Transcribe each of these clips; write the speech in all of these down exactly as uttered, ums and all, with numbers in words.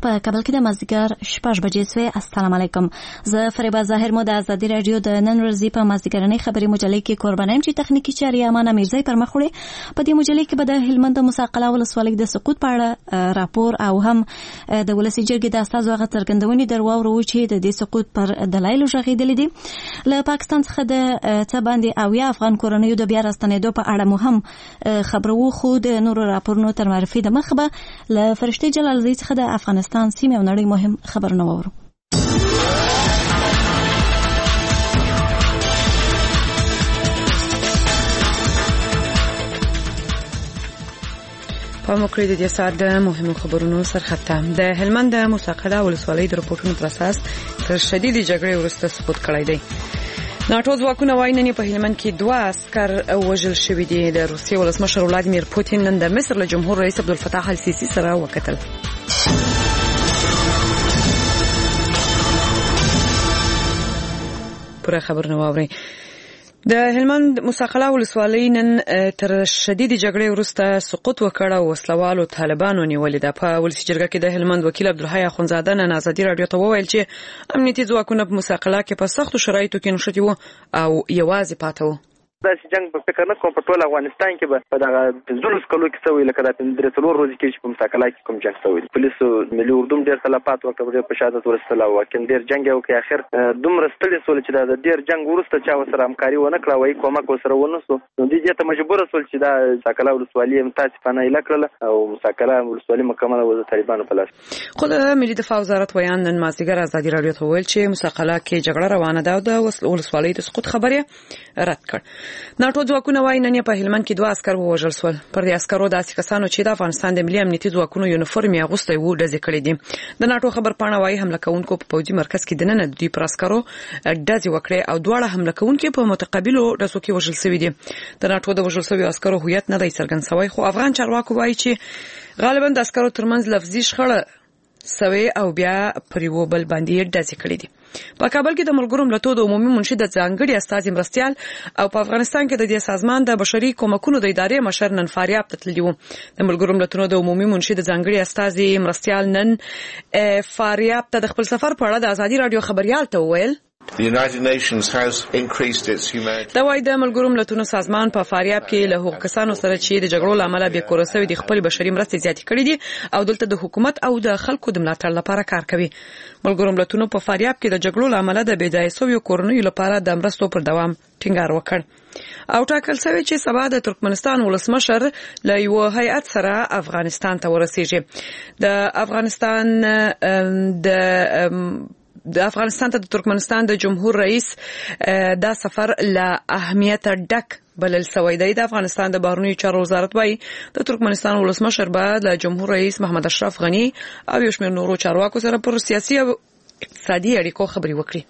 په کابل کې د مازدیګر شپږ بجې سوې. السلام علیکم. زه فریبا ظاهر مو د ازادي رادیو د نن ورځې په مازدیګرنۍ خبري مجلې کې قربانیم چې تخنیکی چاري امانه میرزای پر مخ وړي. په دې مجلې کې به د هلمند د مساقله ولسوالۍ د سقوط په اړه راپور او هم د ولسي جرګې د استازو هغه څرګندونې درواورو چې د دې سقوط پر دلایلو غږېدلې دي. له پاکستان څخه د څه باندې اویا افغان کورنیو د بیا راستنېدو په اړه مهم خبرو خو د نورو راپورونو تر معرفي د مخ به له فرشتي جلالزی څخه د افغانستان سیمې او نړۍ مهم خبرونه وورو. په موکړې د دې سات د مهمو خبرونو سرخطه د هلمند د مساقله ولسوالۍ د راپورټونو پر اساس تر شدید جګړې وروسته سقوط کړی دی. ناټو ځواکونه وايي نن په هلمند کې دوه عسكر وژل شوي دي. د روسیې ولسمشر ولادیمیر پوتین نن د مصر له جمهور رئیس عبدالفتاح السیسی سره وکتل. پر خبرونه واوري د هلمند مساقله ولسوالۍ نن تر شدید جګړې وروسته سقوط وکړ او وسلوالو طالبانو نیولې ده. په ولسي جرګه کې د هلمند وکیل عبدالحی اخونزاده نن ازادي رادیو ته وویل چې امنیتي ځواکونه په مساقله کې په سختو شرایطو کې نښتي وو او یوازې پاتې وو. دا چې جنگ په فکر نه کوم په ټول افغانستان کې به په دغه پنځلس کلو کې څوي لکه دا پنځه څلور ورځې کې چې په مساقله کې کوم جنگ شوی. پولیسو ملي اردو ډېر تلفات وکړل په شهادت ورسله او کله ډېر جنگ یو کې اخر دومره ستړي سول چې دا ډېر جنگ ورسته چا سره همکاري ونه کړه وای کومک وسره ونه سو. نو دې ته مجبور سول چې دا مساقله ولسوالۍ متاسفانه اله کړل او مساقله ولسوالۍ مکمله وځه طالبانو په لاس. خو د ملي دفاع وزارت ویان نن مازدیګر ازادي رادیو ته ویل چې مساقله کې جګړه روانه ده او د ولسوالۍ د سقوط خبره رد کړ. ناټو ځواکونه وايي نن په هلمند کې دوه عسكر وژل شول. پر دې عسكرو داسې کسانو چې د افغانستان د ملي امنیتي ځواکونو یونیفورم یې اغوستی وو ډزې کړې دي. د ناټو خبر پاڼه وايي حمله کوونکو په پوځي مرکز کې دننه د دوی پر عسكرو ډزې وکړې او دواړه حمله کوونکي په متقابلو ډزو کې وژل شوي دي. د ناټو د وژل شویو عسكرو هویت نه دی څرګند شوی خو افغان چارواکو وايي چې غالبا د عسكرو ترمنځ لفظي شخړه سوي او بیا پر یو بل باندې ډزې کړې دي. په کابل کې د ملګرو ملتونو د عمومي منشي د ځانګړي استازي مرستيال او په افغانستان کې د دې سازمان د بشري کومکونو د ادارې مشر نن فاریاب ته تللی وو. د ملګرو ملتونو د عمومي منشي د ځانګړي استازي مرستيال نن فاریاب ته د خپل سفر په اړه د ازادي رادیو خبريال ته وویل The United Nations has increased its humanitarian. دا وايي د ملګرو ملتونو سازمان په فاریاب کې له هغو کسانو سره چې د جګړو لامل به کورسوي د خپل بشري مرستې زیاتې کړې دي او دلته د حکومت او د خلکو د ملاتړ لپاره کار کوي. ملګرو ملتونو په فاریاب کې د جګړو لامل د بيځای سویو کورنیو لپاره د مرستو پر دوام ټینګار وکړ او ټاکل شوی چې سبا د ترکمنستان ولسمشر له یو هیئت سره افغانستان ته ورسیږي. د افغانستان د د افغانستان ته د ترکمنستان د جمهور رئیس دا سفر له اهمیت ډک بلل شوی دی. د افغانستان د بهرنیو چارو وزارت وايي د ترکمنستان ولسمشر بعد له جمهور رئیس محمد اشرف غنی او یو شمېر نورو چارواکو سره پر سیاسي او اقتصادي اړیکو خبري وکړي.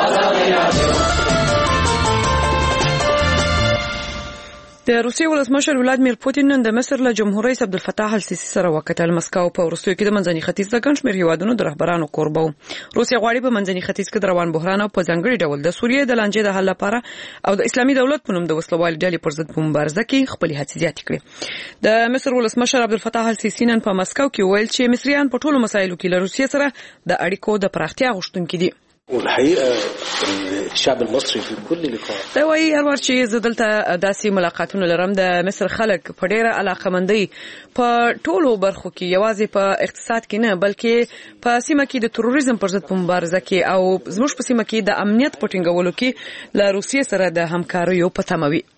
د روسیې ولسمشر ولادیمیر پوتین نن د مصر له جمهور رئیس عبدالفتاح السیسی سره وکتل. مسکو په وروستیو کې د منځني ختیځ د ګڼ شمېر هیوادونو د رهبرانو کوربه و. روسیه غواړي په منځني ختیځ کې د روان بحران او په ځانګړي ډول د سوریې د لانجې د حل لپاره او د اسلامي دولت په نوم د وسلوال ډلې پر ضد په مبارزه کې خپل هڅې زیاتې کړې. د مصر ولسمشر عبدالفتاح السیسی نن په مسکو کې ویل چې مصریان په ټولو مسایلو کې له روسیې سره د اړیکو د پراختیا غوښتونکي دي. والحقيقه الشعب المصري في كل لقاء دا وايي هر وخت چې زدلته داسې ملاقاتونه لرم د مصر خلک په ډیره علاقمندۍ په ټولو برخو کې یوازې په اقتصاد کې نه بلکې په سیمه کې د تروریزم پر ضد په مبارزه کې او زموږ په سیمه کې د امنیت په ټینګولو کې له روسیې سره د همکاریو په تمه وي.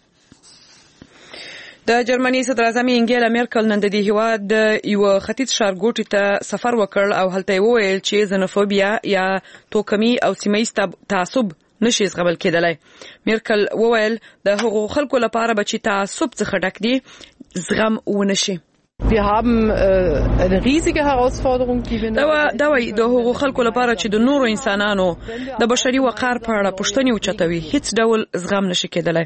د جرمني صدر اعظم انګیلا میرکل نن د دې هیواد د یو ختیځ ښارګوټي ته سفر وکړ او هلته وویل چې زنوفوبیا یا توکمي او سیمه‌ییز تعصب نشي زغمل کېدلای. میرکل وویل د هغو خلکو لپاره به چې تعصب څخه ډک دي زغم ونشي. Wir haben äh, eine riesige Herausforderung, die wir دا وایي د هغو خلکو لپاره چې د نورو انسانانو د بشري وقار په اړه پوښتنې اوچتوي هیڅ ډول زغم نشي کېدلای.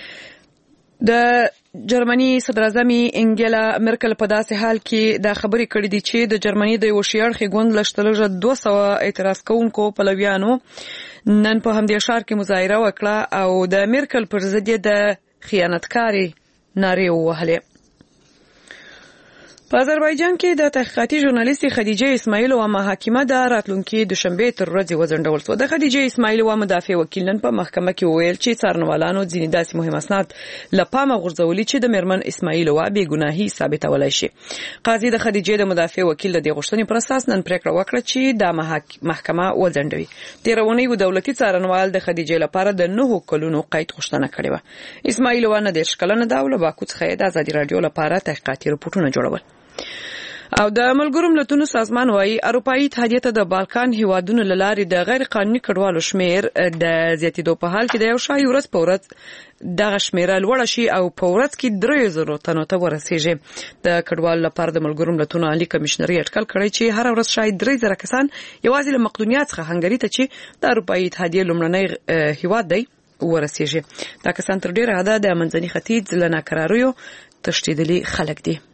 د جرمني صدر اعظم انګیلا میرکل په داسې حال کې دا خبرې کړې دي چې د جرمني د یو شیاړخي ګوند لشتلږه دوه سوه اعتراض کوونکو پلویانو نن په همدې ښار کې مظاهره وکړه او د میرکل پر ضد د خیانتکاري نارې ووهلې. په آذربایجان کې د تحقیقاتي ژورنالیست خدیجه اسماعیلووا محاکمه د راتلونکي دوشنبه تر ورځې وځنډول شو. د خدیجه اسماعیلووا مدافع وکیل نن په محکمه کې وویل چې څارنوالانو ځینې داسې مهم اسناد له پامه غورځولي چې د میرمن اسماعیلووا بې ګناهي ثابتولای شي. قاضي د خدیجه د مدافع وکیل د دې غوښتنې پر اساس نن پریکړه وکړه چې د محکمه وځنډوي. تیرونی و دولتي څارنوال د خدیجه لپاره د نهو کلونو قید غوښتنه کړې و. اسماعیلووا نه دېرش کلنه ده او له باکو څخه د ازادي راډیو لپاره تحقیقاتي رپورټونه جوړول. او د ملګرو ملتونو سازمان وايي اروپאי اتحادیه ته د بالکان هیوادونو لارې د غیر قانوني کډوالو شمیر د زیاتېدو په حال کې د یو شای ورځ په ورځ دغه شمیره لوړه شي او په ورځ کې درې زره تنو ته ورسیږي. د کډوالو لپاره د ملګرو ملتونو عالی کمشنري اټکل کړی چې هر ورځ شاید درې زره کسان یوازې له مقدونیه څخه هنګری ته چې د اروپאי اتحادیه لومړنی هیواد دی ورسیږي. دا کسان تر ډیره حده د منځني ختیځ له ناکراریو تښتېدلي خلک دي.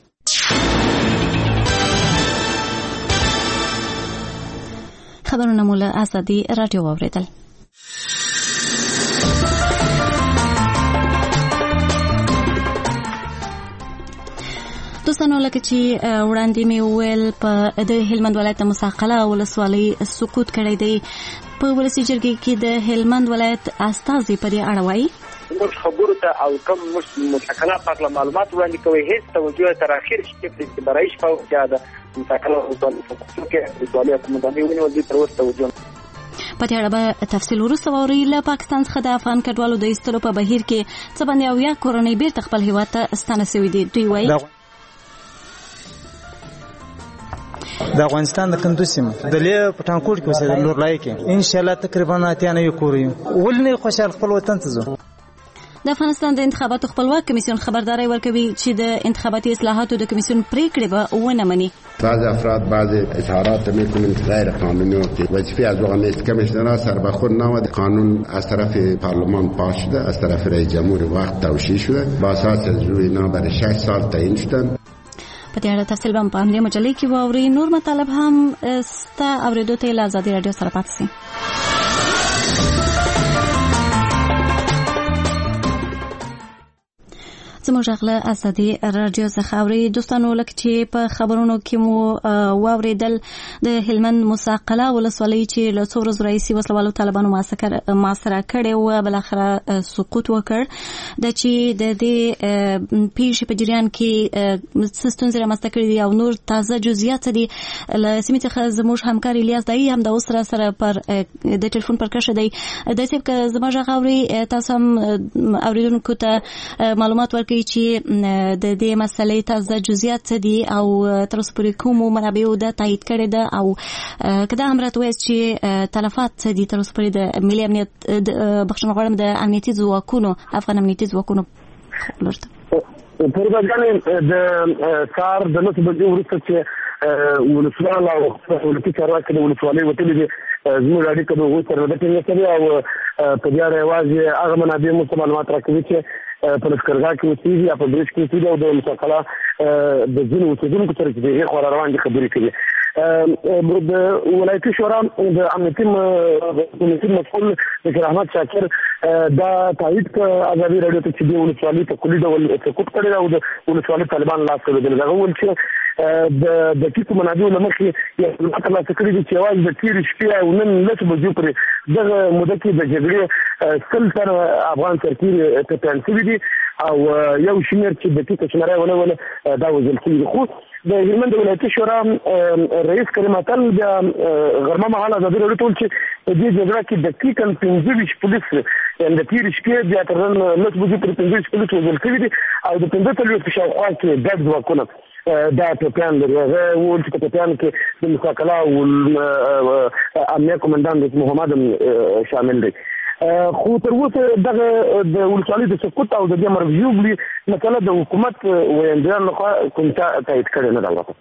خبرونه مو له ازادي راډیو واوریدل. دوستانو لکه چې وړاندې مې وویل په د هلمند ولایت مساقله ولسوالۍ سقوط کړی دی. په ولسي جرګې کې د هلمند ولایت استازي په دې اړه وایي موږ خبرو ته او کوم مساقله په معلومات وړاندې کوي هیڅ توجه تر اخر کې په برایش په زیاده مساقله ولسوالۍ کې ولسوالۍ کومه ونیول دي تر اوسه توجه په دې اړه به تفصیل وروسته واوري. له پاکستان څخه د افغان کډوالو د ایستلو په بهیر کې څه باندې او یا کورنۍ بیرته خپل هیواد ته ستانه شوي دي. دوی وایي د افغانستان د کندوز سیمه د لې په ټانکوټ کې اوسېدل نور لای کې ان شاء الله تقریبا اتیا نه یو کوري ولني خوشحال خپل وطن ته ځو. د افغانستان د انتخاباتو خپلواک کمیسیون خبرداري ورکوي چې د انتخاباتي اصلاحاتو د کمیسیون پریکړې به ونه مني. بعض افراد بعض اظهارات میکنند غیر قانونی است. وظیفه از واقع نیست کمیسیونرها سر به خود نود قانون از طرف پارلمان پاس شده، از طرف رئیس جمهور وقت توشیح شده، با اساس روی اینا برای شش سال تعیین شدند. په دې اړه تفصیل به په همدې مجلې کې واوري. نور مطالب هم ستا اوریدو ته له ازادي راډیو سره پاتې سي. زموږ غله ازادي راډیو څخه اوري. دوستانو لکه چې په خبرونو کې مو واوریدل د هلمند مساقله ولسوالۍ چې له څو ورځو راهیسې وسلوالو طالبانو محاصره کړې وه بلاخره سقوط وکړ. د چې د دې پیښې په جریان کې څه ستونزې رامنځته کړي دي او نور تازه جزئیات دي له سیمې څخه زموږ همکار الیاس دایي هم د اوس سره سره پر د ټلیفون پر کښه دی. داسې که زما غږ اوري تاسو هم اوریدونکو ته معلومات ورکړئ چې د دې مسلې تازه جزئیات دي او تر اوسه پورې کومو منابعو دا تایید کړی ده او کدا هم راته وایي چې تلفات دي تر اوسه پورې د ملي امنیت بخښنه غواړم د امنیتي ځواکونو افغان امنیتي ځواکونو لورته په ورځ د کار د نو په وروسته چې ولسوال او ولکې چارواکي د ولسوالۍ وتلي دي زموږ اړیکه د هغوی سره د ټینګ سره او په دې اړه یوازې هغه منابع مو معلومات راکوي چې په لښکرګاه کې اوسېږي یا په برج کې اوسېږي او د مساقله د ځینو اوسېدونکو سره چې د هغې خوا روان دي خبرې کوي. د ولایتي شورا د امنیتي مسؤل ذکر احمد شاکر دا تایید کړ ازادي راډیو ته چې د ولسوالۍ په کلي ډول سقوط کړی او د ولسوالۍ طالبان لاس ته هغه وویل چې د دقیقو منابعو له مخې یو ترلاسه کړي دي چې یوازې د تېرې شپې او نن لسو بجو پورې دغه موده کې د جګړې سل تر افغان سرتېري ټپیان شوي دي او یو شمېر چې دقیقه شمېره ونه ونه دا وژل شوي دي. خو د هلمند ولایتي شورا رئیس کریم اتل بیا غرمه مهال ازادي راډیو ته وویل چې په دې جګړه کې دقیقا پنځه ویشت پولیس یعنې د تېرې شپې بیا تر نن لس بجو پورې پنځه ویشت پولیس وژل شوي دي او د پنځه څلوېښتو شاوخوا کې ګډ ځواکونه دا ټپیان لري. هغه وویل چې په ټپیانو کې د مساقله او امنیه قومندان د محمد شامل دی. خو تر اوسه دغه د ولسوالۍ د سقوط او د دې مرجوبلي مسله د حکومت ویاندویانو لخوا کوم تایید کړی نه ده.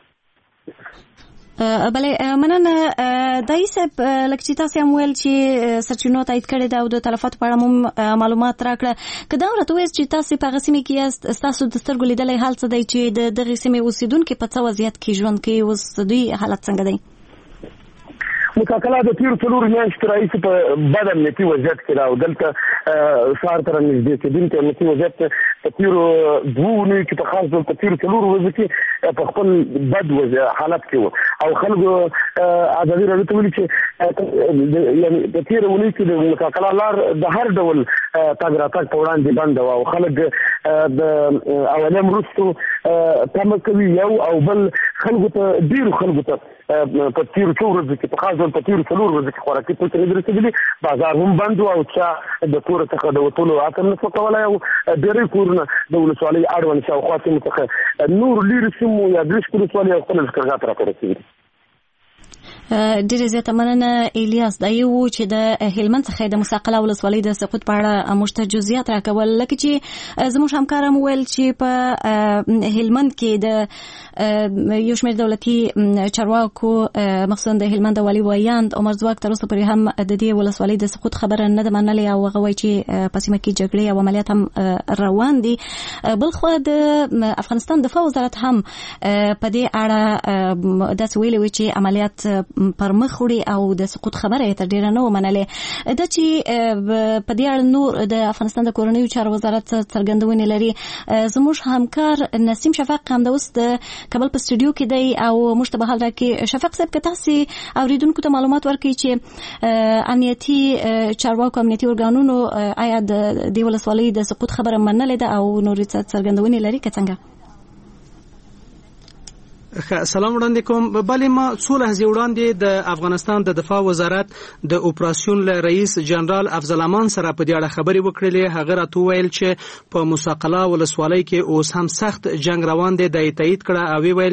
بله مننه دایي صاحب لکه چې تاسو هم ویل چې سرچینو تایید کړی ده او د تلفاتو په اړه مو معلومات راکړه. که دا ورته وایاست چې تاسو په هغه سیمې کې یاست ستاسو د سترګو لیدلی حال څه دی چې د دغې سیمې اوسېدونکي په څه وضعیت کې ژوند کوي اوس دوی حالت څنګه دی؟ مساقله د تیرو څلورو میاشتو راهیسې په بد امنیتي وضعیت کې ده او دلته سار تر نږدې کېدونکي امنیتي وضعیت په تېرو دوو اونیو کې په خاص ډول په تېرو څلورو ورځو کې په خپل بد حالت کې و او خلکو ازادي راډیو ته ویلي چې یعنې په تېره اونۍ کې د مساقله لار د هر ډول تګ راتګ په وړاندې بنده وه او خلک د اولیم وروستو تمه کوي یو او بل خلکو ته ډېرو خلکو ته په تېرو څو ورځو کې په خاص ډول په تېرو څلورو ورځو کې خوراکي توکي نه دي رسېدلي بازار هم بند و او چا د کوره څخه د وتلو عقل نه شو کولی او ډېری کورونه د ولسوالۍ اړوند شاوخوا سیمو څخه نور لرې سیمو یا ګرشک ولسوالۍ او خپل لښکرګاه ته راته رسېدلي. ډېرې زیاته مننه الیاس. دا یو چې د هلمند څخه د مساقله ولسوالۍ د سقوط په اړه موږ ته جزئیات راکول لکه چې زموږ همکار هم ویل چې په هلمند کې د یو شمېر دولتي چارواکو مخصوصا د هلمند والي ویاند عمر ځواک تر اوسه پورې هم د دې ولسوالۍ د سقوط خبره نه ده منلې او هغه وایي چې په سیمه کې جګړې او عملیات هم روان دي. بلخوا د افغانستان دفاع وزارت هم په دې اړه داسې ویلي وي چې عملیات پر مخ وړي او د سقوط خبره یې تر ډیره نه ومنلې. دا چې په دې اړه نور د افغانستان د کورنیو چارو وزارت څرګندونې لري. زموږ همکار نسیم شفق هم د اوس د کابل په سټوډیو کې دی او موږ ته به حال راکړي. شفق صاحب که تاسې اوریدونکو ته معلومات ورکړي چې امنیتي چارواکو امنیتي ارګانونو آیا د دې ولسوالۍ د سقوط خبره منلې ده او نورې څرګندونې لري که څنګه؟ سلام وړاندې کوم. بلې ما څو لحظې وړاندې د افغانستان د دفاع وزارت د اپراسیون له رئیس جنرال افضل امان سره په دې اړه خبرې وکړلې. هغه راته وویل چې په مساقله ولسوالۍ کې اوس هم سخت جنگ روان دی. د تایید کړه او ویل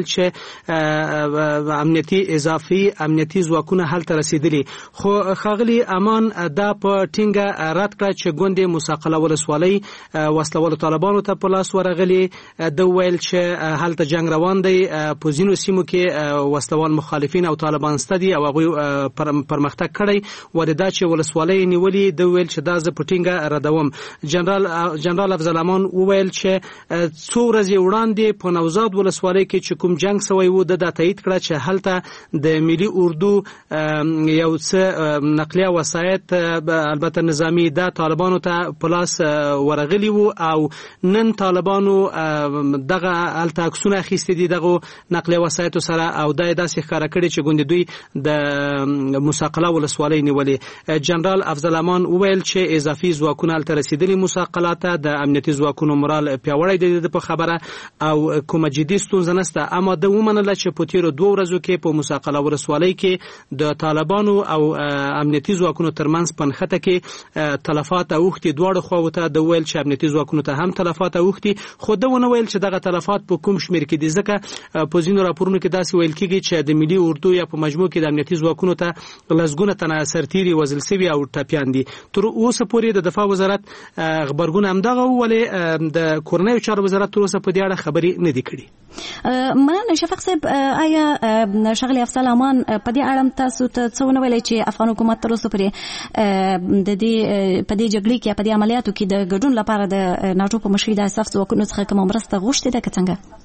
چې امنیتي اضافي امنیتي ځواکونه هلته رسیدلي. خو ښاغلي امان دا په ټینګه رد کړه چې ګوندې مساقله ولسوالۍ وسلوالو طالبانو ته په لاس ورغلي. د ویل چې هلته جنگ روان دی په ځینو سیمو کې وسلوال مخالفین او طالبان ستدي او هغوی پرمختګ کړی و. دا چې ولسوالۍ نیولې د ویل چې دا زه په ټینګه ردوم. جنرال جنرال افضل امان وویل چې څو ورځې وړاندې په نوزاد ولسوالۍ کې چې کوم جنگ سوی و د تایید کړه چې هلته د ملي اردو یو څه نقلیه وسایط البته نظامی د طالبانو ته په لاس ورغلي وو او نن طالبانو دغه هلته عکسونه اخیستي دي دغه نقلیه وسایطو سره او دا داسې ښکاره کړي چې ګوندې دوی د مساقله ولسوالۍ نیولې. جنرال افضل امان وویل چې اضافي ځواکونه هلته رسېدلي مساقله ته د امنیتي ځواکونو مورال پیاوړی دی د په خبره او کومه جدي ستونزه نشته. اما د ومنله چې په تېرو دوو ورځو کې په مساقله ولسوالۍ کې د طالبانو او امنیتي ځواکونو ترمنځ په نښته کې تلفات اوښتي. دواړو خواو ته د ویل چې امنیتي ځواکونو ته هم تلفات اوښتي خو ده ونه ویل چې دغه تلفات په کوم شمېر کې دي ځکه په ځینو راپورونو کې داسې ویل کېږي چې د ملي اردو یا په مجموع کې د امنیتي ځواکونو ته لسګونه تنه سرتیري وژل سوي او ټپیان دي. تر اوسه پورې د دفاع وزارت غبرګون همدغه و ولې د کورنیو چارو وزارت تر اوسه په دې اړه خبرې نه دي کړي. مننه شفق صاحب. آیا ښاغلی افضل امان په دې اړه تاسو ته څه ونه ویلي چې افغان حکومت تر اوسه پورې د دې په دې جګړې کې په دې عملیاتو کې د ګډون لپاره د ناټو په مشرۍ د اساس ځواکونو څخه کومه مرسته غوښتې ده که څنګه؟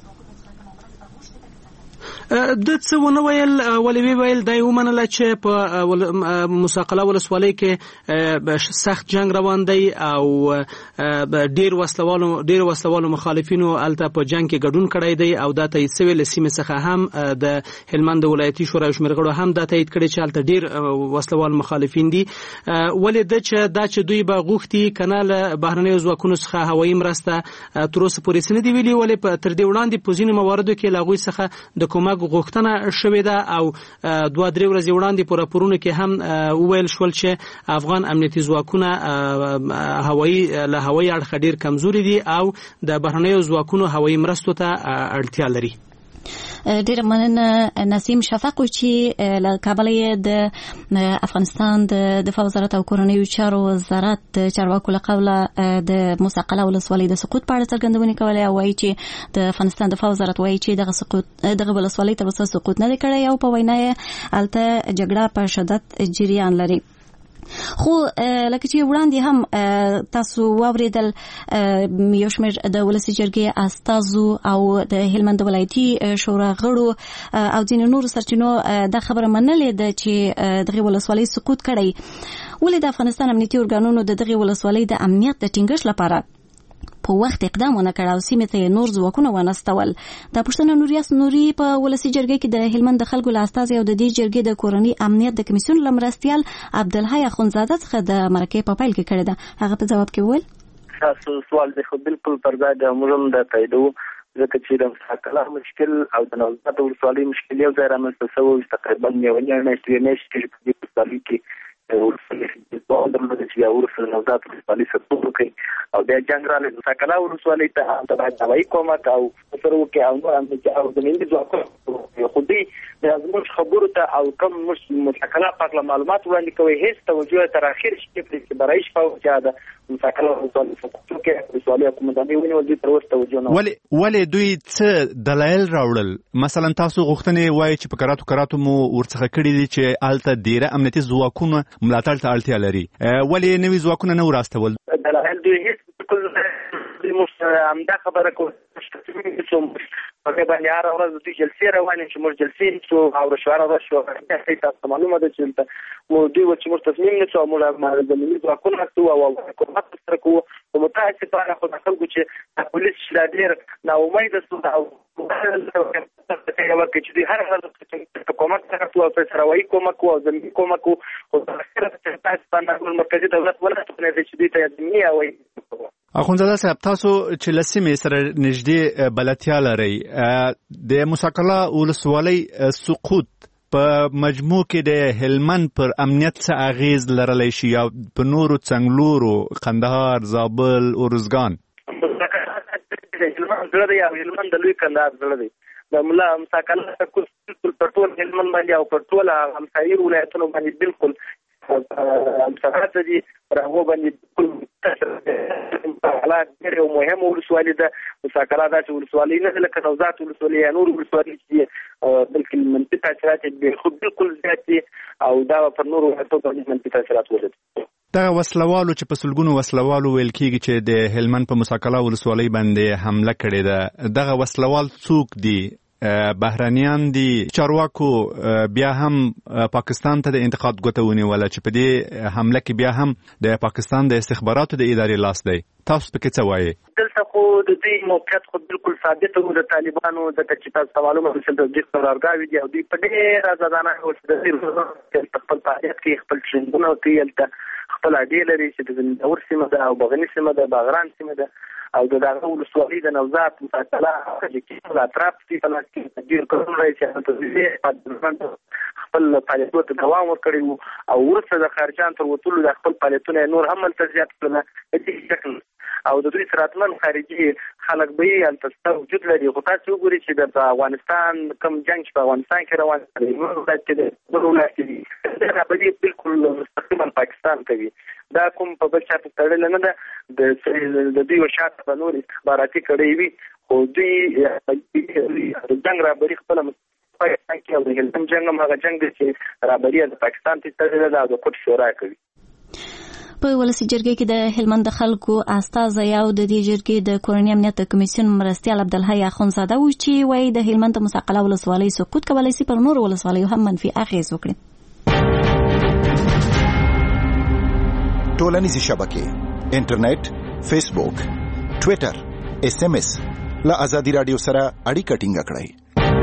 د څه ونه ویل ولې ویل دا یې ومنله چې په مساقله ولسوالۍ کې سخت جنگ روان دی او ډېر وسلوالو ډېر وسلوالو مخالفینو هلته په جنگ کې ګډون کړی دی او دا تایید سوی له سیمې څخه هم د هلمند ولایتي شورا یو شمېر غړو هم دا تایید کړی چې هلته ډېر وسلوال مخالفین دي. ولې ده چې دا چې دوی به غوښتي که نه له بهرنیو ځواکونو څخه هوایي مرسته تر اوسه پورې څه نه دي ویلي ولې تر دې وړاندې په ځینو مواردو کې له هغوی څخه د کومک غوښتنه شوې ده او دوه درې ورځې وړاندې په راپورونو کې هم وویل شول چې افغان امنیتي ځواکونه هوایي له هوایي اړخه ډېر کمزوري دي او د بهرنیو ځواکونو هوایي مرستو ته اړتیا لري. ډېره مننه نسیم شفق چې له کابله د افغانستان د دفاع وزارت او کورنیو چارو وزارت د چارواکو له قوله د مساقله ولسوالۍ د سقوط په اړه څرګندونې کولې او وایي چې د افغانستان دفاع وزارت وایي چې دغه سقوط دغه ولسوالۍ تر اوسه سقوط نه دی کړی او په وینا یې هلته جګړه په شدت جریان لري. خو لکه چې وړاندې هم تاسو واوریدل یو شمېر د ولسي جرګې استازو او د هلمند ولایتي شورا غړو او ځینو نورو سرچینو دا خبره منلې ده چې دغه ولسوالۍ سقوط کړی. ولې د افغانستان امنیتي ارګانونو د دغه ولسوالۍ د امنیت د ټینګښت لپاره په وخت اقدام ونه کړ او سیمې ته نور ځواکونه ونستول. د پښتون نوریاس نوري په ولسی جرګې کې د هلمند د خلکو له استازي او د دې جرګې د کورنۍ امنیت د کمیسیون لمرستیال عبدالحی اخونزاده څخه د مرکې په پیل کې کړی ده. هغه په جواب کې وویل تاسو سوال د خو بالکل پر ځای د موږ د تاییدو ځکه چې د مساکله مشکل او د نوزاد ولسوالۍ مشکل یو ځای رامنځته شوی تقریبا یو نه میاشتې میاشتې په دې ولسوالۍ کې ورسره د درلوده چې ورسره نوزاد ولسوالۍ سره کوي او د جنگ را له مساکله ولسوالۍ ته د باندې کومک او سره وکي او نو هم چې او د ملي ځواکونو خو دې د زموږ خبرو ته او کوم مساکله په معلومات وړاندې کوي هیڅ توجه تر اخر شي چې برای شپه زیاده مساکله ولسوالۍ کې ولسوالۍ کومداني ونیول دي تر اوسه توجه نه ولی ولی دوی څه دلایل راوړل. مثلا تاسو غوښتنې وایي چې په کراتو کراتو مو ورڅخه کړی دي چې الته ډیره امنیتي ځواکونه ملاتړ ته اړتیا لري. ولی نوي ځواکونه نه وراستول؟ دلایل دوی هیڅ بالکل مش همدا خبره کوي چې په باندې هر ورځ د جلسې روانې چې موږ جلسې شو او رشوار راځو تاسو معلومه ده چې مو دوی چې موږ تصمیم نه څو موږ د ملي ځواکونو څو او حکومت سره کوو او متاسفانه خو خلکو چې پولیس شلادر نا امید سو او ورکه چې هر هغه حکومت سره تو په سروي کومک او زمي کومک او سره تاسو باندې مرکزي دولت ولته نه چې دې ته دنیا وایي. اخونزاده صاحب تاسو چې لسمې سره نږدې بلدتیا لرئ د مساکله ولسوالۍ سقوط په مجموع کې د هلمند پر امنیت څه اغیز لرلی شي یا په نورو څنګلورو قندهار زابل ارزګان؟ هلمند زړه دی او هلمند د لوی کندهار زړه دی. د ملا مساکله بالکل پر ټول هلمند باندې او پر ټول همسایي ولایتونو باندې بالکل امساکات دي راغو باندې حالات ډېر مهم ولسوالۍ ده. مساکله داسې ولسوالۍ نه ده لکه نوزاد ولسوالۍ یا نور ولسوالۍ چې بلکې منفي تاثیرات یې بالکل زیات دي او دا پر نورو ولایتونو باندې منفي تاثیرات ولري. دغه وسلوالو چې په سلګونو وسلوالو ویل کېږي چې د هلمند په مساکله ولسوالۍ باندې حمله کړې ده، دغه وسلوال څوک دي؟ بهرانیان دي؟ چارواکو بیا هم پاکستان ته د انتقاد ګوته ونیوله چې په دې حمله کې بیا هم د پاکستان د استخباراتو د ادارې لاس دی. تاسو پکې څه وایي؟ دلته خو د دې موقعیت خو بالکل ثابت و د طالبانو د چې تاسو معلومه ده چې د دې قرارګاوي دي او دوی په ډېر ازادانه او د خپل فعالیت کې خپل ټریننګونه کوي، خپل اډې لري چې د زندور سیمه ده او بغنی سیمه ده، باغران سیمه ده او د دغه ولسوالۍ د نوزاد مساکله چې د اطراف دي په لاس کې ډېر کارونه راځي چې خپل فعالیتونو ته دوام ورکړي او وروسته د خارجان تر وتلو د خپل فعالیتونه نور هم تزیات کړل په دې شکل او د دوی سراتمن خارجي خلک به یې البته وجود لري. خو تاسو وګورئ چې د افغانستان کوم جنگ په افغانستان کې روان دی نو راځي د ورونه کې دا به بالکل مستقیما پاکستان کوي. دا کوم په بل چا په تړل نه ده د دوی وشات په نور استخباراتي کړی وي خو دوی د جنگ را بری خپل پاکستان کې او د هلمند جنگ هم هغه جنگ چې را بری د پاکستان ته تړل ده د کوټ شورا کوي. په ولسی جرګې کې د هلمند خلکو استازي او د دې جرګې د کورنۍ امنیت کمیسیون مرستیال عبدالحی اخونزاده و چې وایي د هلمند مساقله ولسوالۍ سقوط کولای شي پر نور ولسوالیو هم منفي اغیز وکړي. ټولنیزې شبکې انټرنیټ، فیسبوک، ټوئیټر، اس ام اس له ازادي رادیو سره اړیکه ټینګه کړئ.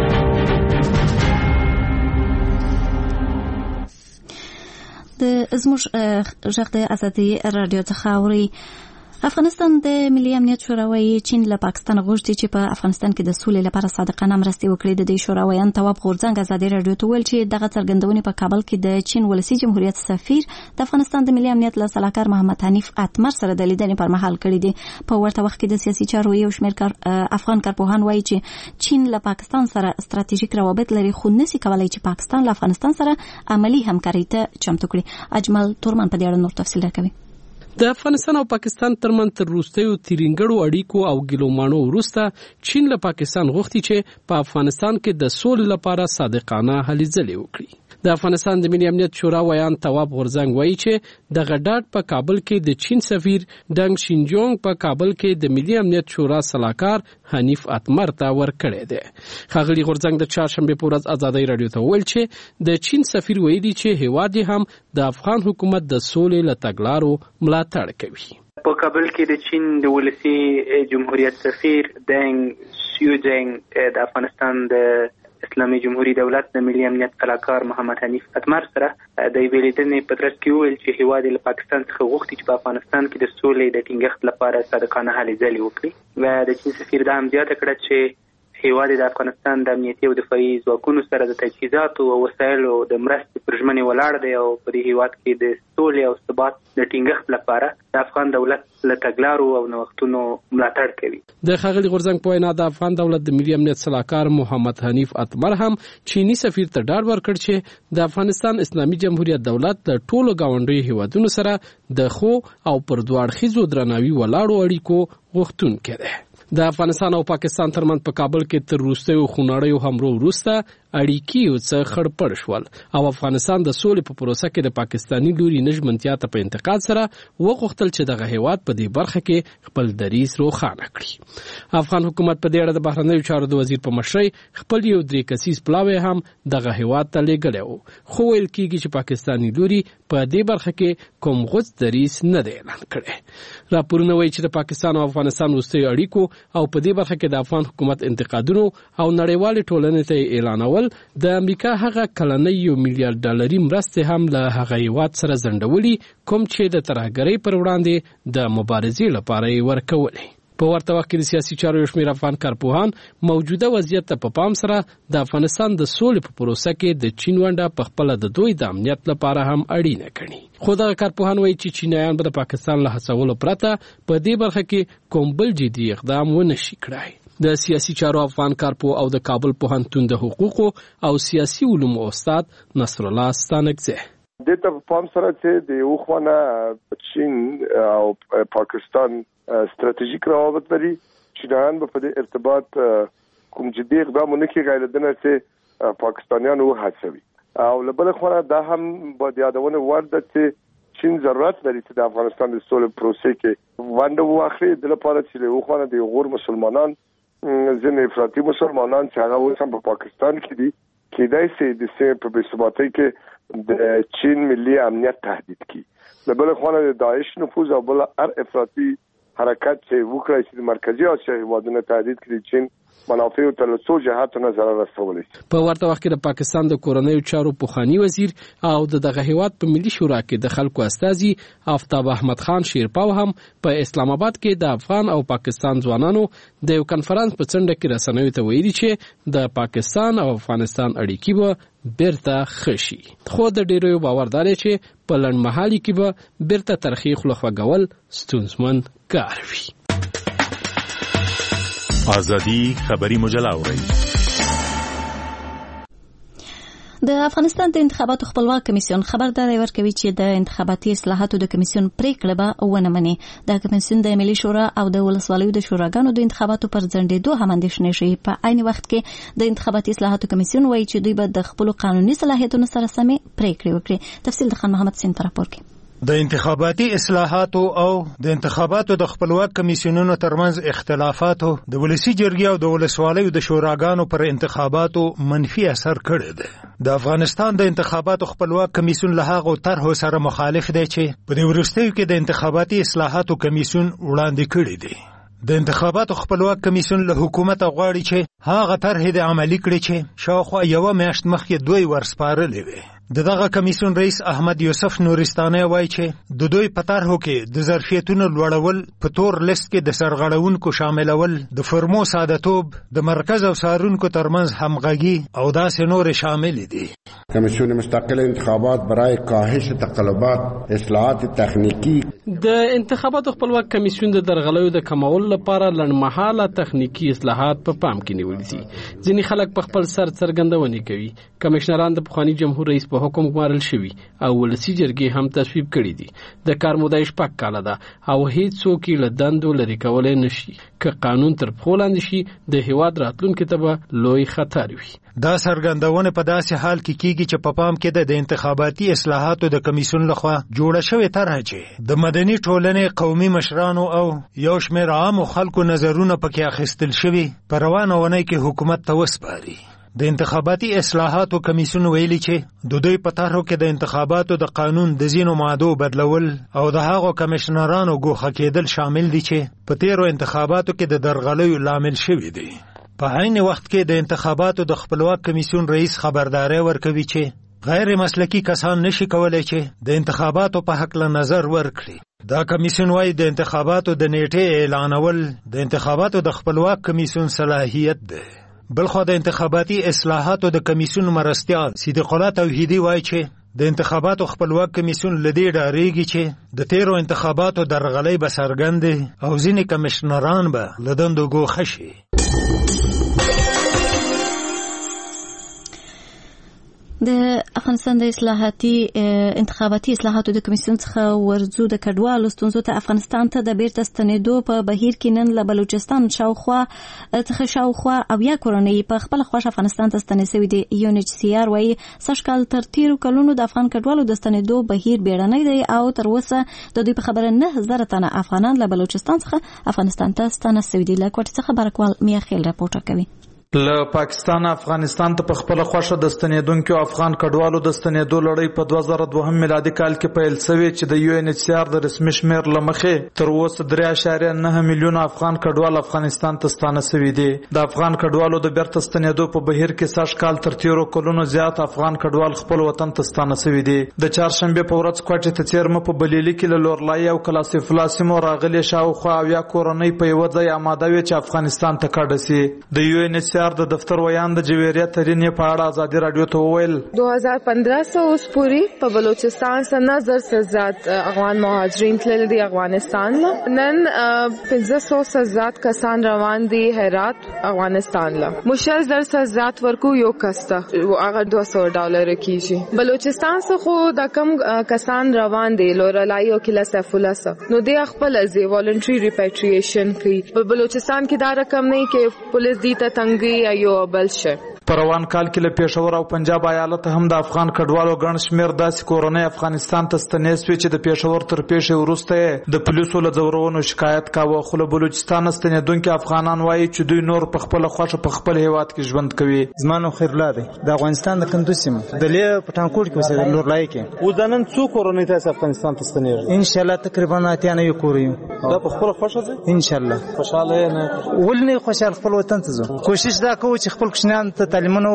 د زموږ غږ د ازادي رادیو څخه اوري. افغانستان د ملي امنیت شورا وايي چین له پاکستان غوښتي چې په افغانستان کې د سولې لپاره صادقانه مرستې وکړي. د دې شورا ویان تواب غورځنګ ازادي رادیو ته ویل چې دغه څرګندونې په کابل کې د چین ولسی جمهوریت سفیر د افغانستان د ملي امنیت له سلاکار محمد حنیف اتمر سره د لیدنې پر مهال کړي دي. په ورته وخت کې د سیاسي چارو یو شمېر کار افغان کارپوهان وايي چې چین له پاکستان سره ستراتیژیک روابط لري خو نشي کولای چې پاکستان له افغانستان سره عملی همکاري ته چمتو کړي. اجمل تورمن په دې اړه نور تفصیل راکوي. د افغانستان او پاکستان ترمنځ تر وروستیو تیرینګړو اړیکو او ګیلومانو وروسته چین له پاکستان غوښتي چې په افغانستان کې د سولې لپاره صادقانه هلې ځلې وکړي. د افغانستان د ملي امنیت شورا ویان تواب غورزنګ وایي چې د غډاټ په کابل کې د چین سفیر ډنګ شینجونګ په کابل کې د ملي امنیت شورا سلاکار حنیف اتمر ته ورکړی دی. ښاغلي غورزنګ د چهارشنبې په ورځ ازادۍ راډیو ته وویل چې د چین سفیر ویلي چې هیواد یې هم د افغان حکومت د سولې له تګلارو ملاتړ کوي. په کابل کې د چین د ولسي جمهوریت سفیر دنګ شینجونګ د افغانستان د اسلامي جمهوریت دولت د ملي امنیت سلاکار محمد حنیف اتمر سره د یوې لیدنې په ترڅ کې وویل چې هیواد یې له پاکستان څخه غوښتي چې په افغانستان کې د سولې د ټینګښت لپاره صادقانه هلې ځلې وکړي. و د چین سفیر دا هم زیاته کړه چې هیواد د افغانستان د امنیتي او دفاعي ځواکونو سره د تجهیزاتو او وسایلو د مرستې پر ژمنې ولاړ دی او په دې هیواد کې د سولې او ثبات د ټینګښت لپاره د افغان دولت له تګلارو او نوښتونو ملاتړ کوي. د ښاغلي غورزنګ په وینا د افغان دولت د ملي امنیت سلاکار محمد حنیف اتمر هم چینی سفیر ته ډاډ ورکړ چې د افغانستان اسلامي جمهوریت دولت د ټولو ګاونډیو هیوادونو سره د ښو او پر دوه اړخیزو درناوي ولاړو اړیکو غوښتونکی دی. د افغانستان او پاکستان ترمنځ په کابل کې تر وروستیو خونړیو حملو وروسته اړیکې یو څه خړپړ شول او افغانستان د سولې په پروسه کې د پاکستاني لوري نژمنتیا ته په انتقاد سره وغوښتل چې دغه هیواد په دې برخه کې خپل دریځ روښانه کړي. افغان حکومت په دې اړه د بهرنیو چارو د وزیر په مشرۍ خپل یو درې کسیز پلاوی هم دغه هیواد ته لیږلی و، خو ویل کېږي چې پاکستاني لوري په دې برخه کې کوم غوڅ دریځ نه دی اعلان کړی. راپورونه وایي چې د پاکستان او افغانستان وروستیو اړیکو او په دې برخه کې د افغان حکومت انتقادونو او نړیوالې ټولنې ته اعلانول د امریکا هغه کلنۍ یو میلیارډ ډالري مرستې هم له هغه هیواد سره ځنډولي کوم چې د ترهګرۍ پر وړاندې د مبارزې لپاره یې ورکولې. په ورته وخت کې د سیاسي چارو یو شمېر افغان کارپوهان موجوده وضعیت ته په پام سره د افغانستان د سولې په پروسه کې د چین ونډه په خپله د دوی د امنیت لپاره هم اړینه ګڼي. خو دغه کارپوهان وایي چې چینایان به د پاکستان له هڅولو پرته په دې برخه کې کوم بل جدي اقدام ونه شي کړای. د سیاسي چارو افغان کارپوه او د کابل پوهنتون د حقوقو او سیاسي علومو استاد نصر الله ستانکزی د ته په پام سره چې د یو خوانه چین او پاکستان ستراتیژیک روابط لري، چینایان په دې ارتباط کوم جدي اقدامونه کوي غیر دنه چې پاکستانیان وهڅوي او له بل خوا دا هم باید یادونه ورده چې چین ضرورت لري چې د افغانستان د سولې پروسې کې ونډه واخلي د لپاره چې له خوانه د غور مسلمانان ځینې افراطي مسلمانان چې هغه اوس هم په پاکستان کې دي کېدای شي د سیمې په بې ثباتۍ کې د چین ملي امنیت تهدید کړي. د بل خوا د داعش نفوذ او بل هر افراطي حرکت چې وکړي چې د مرکزي اسیا هیوادونو تهدید کړي چین منافع ته له څو جهاتو نه ضرر رسولی. په ورته وخت کې د پاکستان د کورنیو چارو پوخانی وزیر او د دغه هیواد په ملي شورا کې د خلکو استازي آفتاب احمد خان شیرپاو هم په اسلام آباد کې د افغان او پاکستان ځوانانو د یو کنفرانس په څنډه کې رسنیو ته ویلي چې د پاکستان او افغانستان اړیکې به بیرته خشي، خو د ډیرو باور دی چې په لنډمهالي کې به بیرته ترخی خوله خوږول ستونزمن کار وي. آزادی خبری مجله اورئ. د افغانستان د انتخاباتو خپلواک کمیسیون خبرداري ورکوي چې د انتخاباتي اصلاحاتو د کمیسیون پریکړه به ونه مني. د کمیسیون د ملي شورا او د ولسوالیو د شوراګانو د انتخاباتو پر ځنډېدو هم اندېښنې شي. په عین وخت کې د انتخاباتي اصلاحاتو کمیسیون وایي چې دوی به د خپل قانوني صلاحیتونو سره سمې پریکړې وکړي. تفصیل د خان محمد سین پر راپور کې. د انتخاباتي اصلاحاتو او د انتخاباتو د خپلواک کمیسیونونو ترمنځ اختلافاتو د ولسی جرګې او د ولسوالیو د شوراګانو پر انتخاباتو منفي اثر کړی دی. د افغانستان د انتخاباتو خپلواک کمیسیون له هغو طرحو سره مخالف دی چې په دې وروستیو کې د انتخاباتي اصلاحاتو کمیسیون وړاندې کړی دی. د انتخاباتو خپلواک کمیسیون له حکومت غواړي چې هغه طرحې د عملي کړي چې شاوخوا یوه میاشت مخکې دوی ورسپارلې وي. د دغه کمیسیون رئیس احمد یوسف نورستاني وایي چې د دوی په طرحو کې د ظرفیتونو لوړول، په تور لیست کې د سرغړونکو شاملول، د فرمو ساده‌توب، د مرکز او څارونکو ترمنځ همغږي او داسې نور شامل دي. کمیسیون مستقل انتخابات برای کاهش تقلبات اصلاحات تخنیکی د انتخاباتو خپلواک کمیسیون د درغلیو د کمولو لپاره لنډمهاله تخنیکی اصلاحات په پام کې نیولي دي. ځینې خلک په خپل سر څرګندونې کوي. کمشنران د پخواني جمهور رئیس په حکم ګمارل شوي او ولسي جرګې هم تصویب کړي دي. د کار موده شپږ کاله ده او هیڅ څوک یې له دندو لرې کولی نشي. که قانون تر پښو لاندې شي د هیواد راتلونکي ته به لوی خطر وي. دا څرګندونه په داسې حال کې کیږي چې په پام کې د انتخاباتي اصلاحاتو د کمیسیون لخوا جوړه شوې طرحه چې د مدني ټولنې قومي مشرانو او یو شمېر عامو خلکو نظرونه پکې اخیستل شوي په روانه اونۍ کې حکومت ته وسپاري. د انتخاباتي اصلاحاتو کمیسیون ویلي چې د دوی په طرحو کې د انتخاباتو د قانون د ځینو مادو بدلول او د هغو کمشنرانو ګوښه کېدل شامل دي چې په تیرو انتخاباتو کې د درغلیو لامل شوي دي. په عین وخت کې د انتخاباتو د خپلواک کمیسیون رئیس خبرداری ورکوي چې غیر مسلکی کسان نشي کولای چې د انتخاباتو په حق له نظر ورکړي. دا کمیسیون وايي د انتخاباتو د نیټې اعلانول د انتخاباتو د خپلواک کمیسیون صلاحیت ده. بلخو د انتخاباتي اصلاحاتو د کمیسیون مرستیال صدیق الله توحیدی وايي چې د انتخاباتو خپلواک کمیسیون لدی ډاریږي چې د تیرو انتخاباتو درغلۍ به څرګندې او ځینې کمشنران به له دندو ګوښه شي. د افغانستان د اصلاحاتي انتخاباتي اصلاحاتو د کمیسیون څخه ورځو د کډوالو ستونزو ته افغانستان ته د بیرته ستنېدو په بهیر کې نن له بلوچستان شاوخوا څخه شاوخوا اویا کورنۍ په خپل خوښ افغانستان ته ستنې شوي دي. یو ان ایچ سی آر وايي سږ کال تر تیرو کلونو د افغان کډوالو د ستنېدو بهیر بیړنی دی او تر اوسه د دوی په خبره نه زره تنه افغانان له بلوچستان څخه افغانستان ته ستانه شوي دي. له کوټې څخه برکوال میاخیل راپورټ کوي. له پاکستان افغانستان ته په خپل خوښه د ستنېدونکو افغان کډوالو د ستنېدو لړۍ په دوه زره دوهم میلادي کال کې پیل شوې چې د یو ان ایچ سی آر د رسمي شمېر له مخې تر اوسه درې اعشاریه نه میلیونه افغان کډوال افغانستان ته ستانه شوي دي. د افغان کډوالو د بیرته ستنېدو په بهیر کې سږ کال تر تیرو کلونو زیات افغان کډوال خپل وطن ته ستانه شوي دي. د چهارشنبې په ورځ کوټې ته څیرمه په بلیلي کې له لورلای او کلاسف لاسمو راغلي شاوخوا اویا کورنۍ په یوه ځای آماده وي چې افغانستان ته کډه شي. د یو ان ایچ سی آر د دفتر د جویریه ترین په اړه ازادي رادیو ته وویل دو هزار پندرہ سے اوس پوری په بلوچستان سے نظر سے زیات افغان مهاجرین تلل دي افغانستان نن پنځه سوه سے زیات کسان روان دي هرات افغانستان لا مشل در سے زیات ورکو یو کستا هغه دوه سوه ډالر کیږي. بلوچستان سے خو د کم کسان روان دي لورلای او کلا سیف الله نو دی خپل از والنټری ریپیټریشن کوي. په بلوچستان کې دا رقم نه کې پولیس دی ته تنګي ایو بل شه. په روان کال کې له پېښور او پنجاب ایالت هم د افغان کډوالو ګڼ شمېر داسې کورنۍ افغانستان ته ستنې شوې چې د پېښور تر پېښې وروسته د پولیسو له ځورونو شکایت کاوه. خو له بلوچستان ستنېدونکي افغانان وایي چې دوی نور په خپله خوښه په خپل هیواد کې ژوند کوي. زما نوم خیرالله دی د افغانستان د کندوز سیمه د لې په ټانکوټ کې اوسېدل لورلای کې. اوس د نن څو کورنۍ تاسې افغانستان ته ستنېږئ؟ انشاءالله تقریبا اتیا نوي کور یو. دا په خپله خوښه ځئ؟ انشاءالله. خوشحاله یې نه؟ ولې نه خوشحال خپل وطن ته ځو. کوشش دا کوو چې خپل کوچنیانو ته تعلیمونه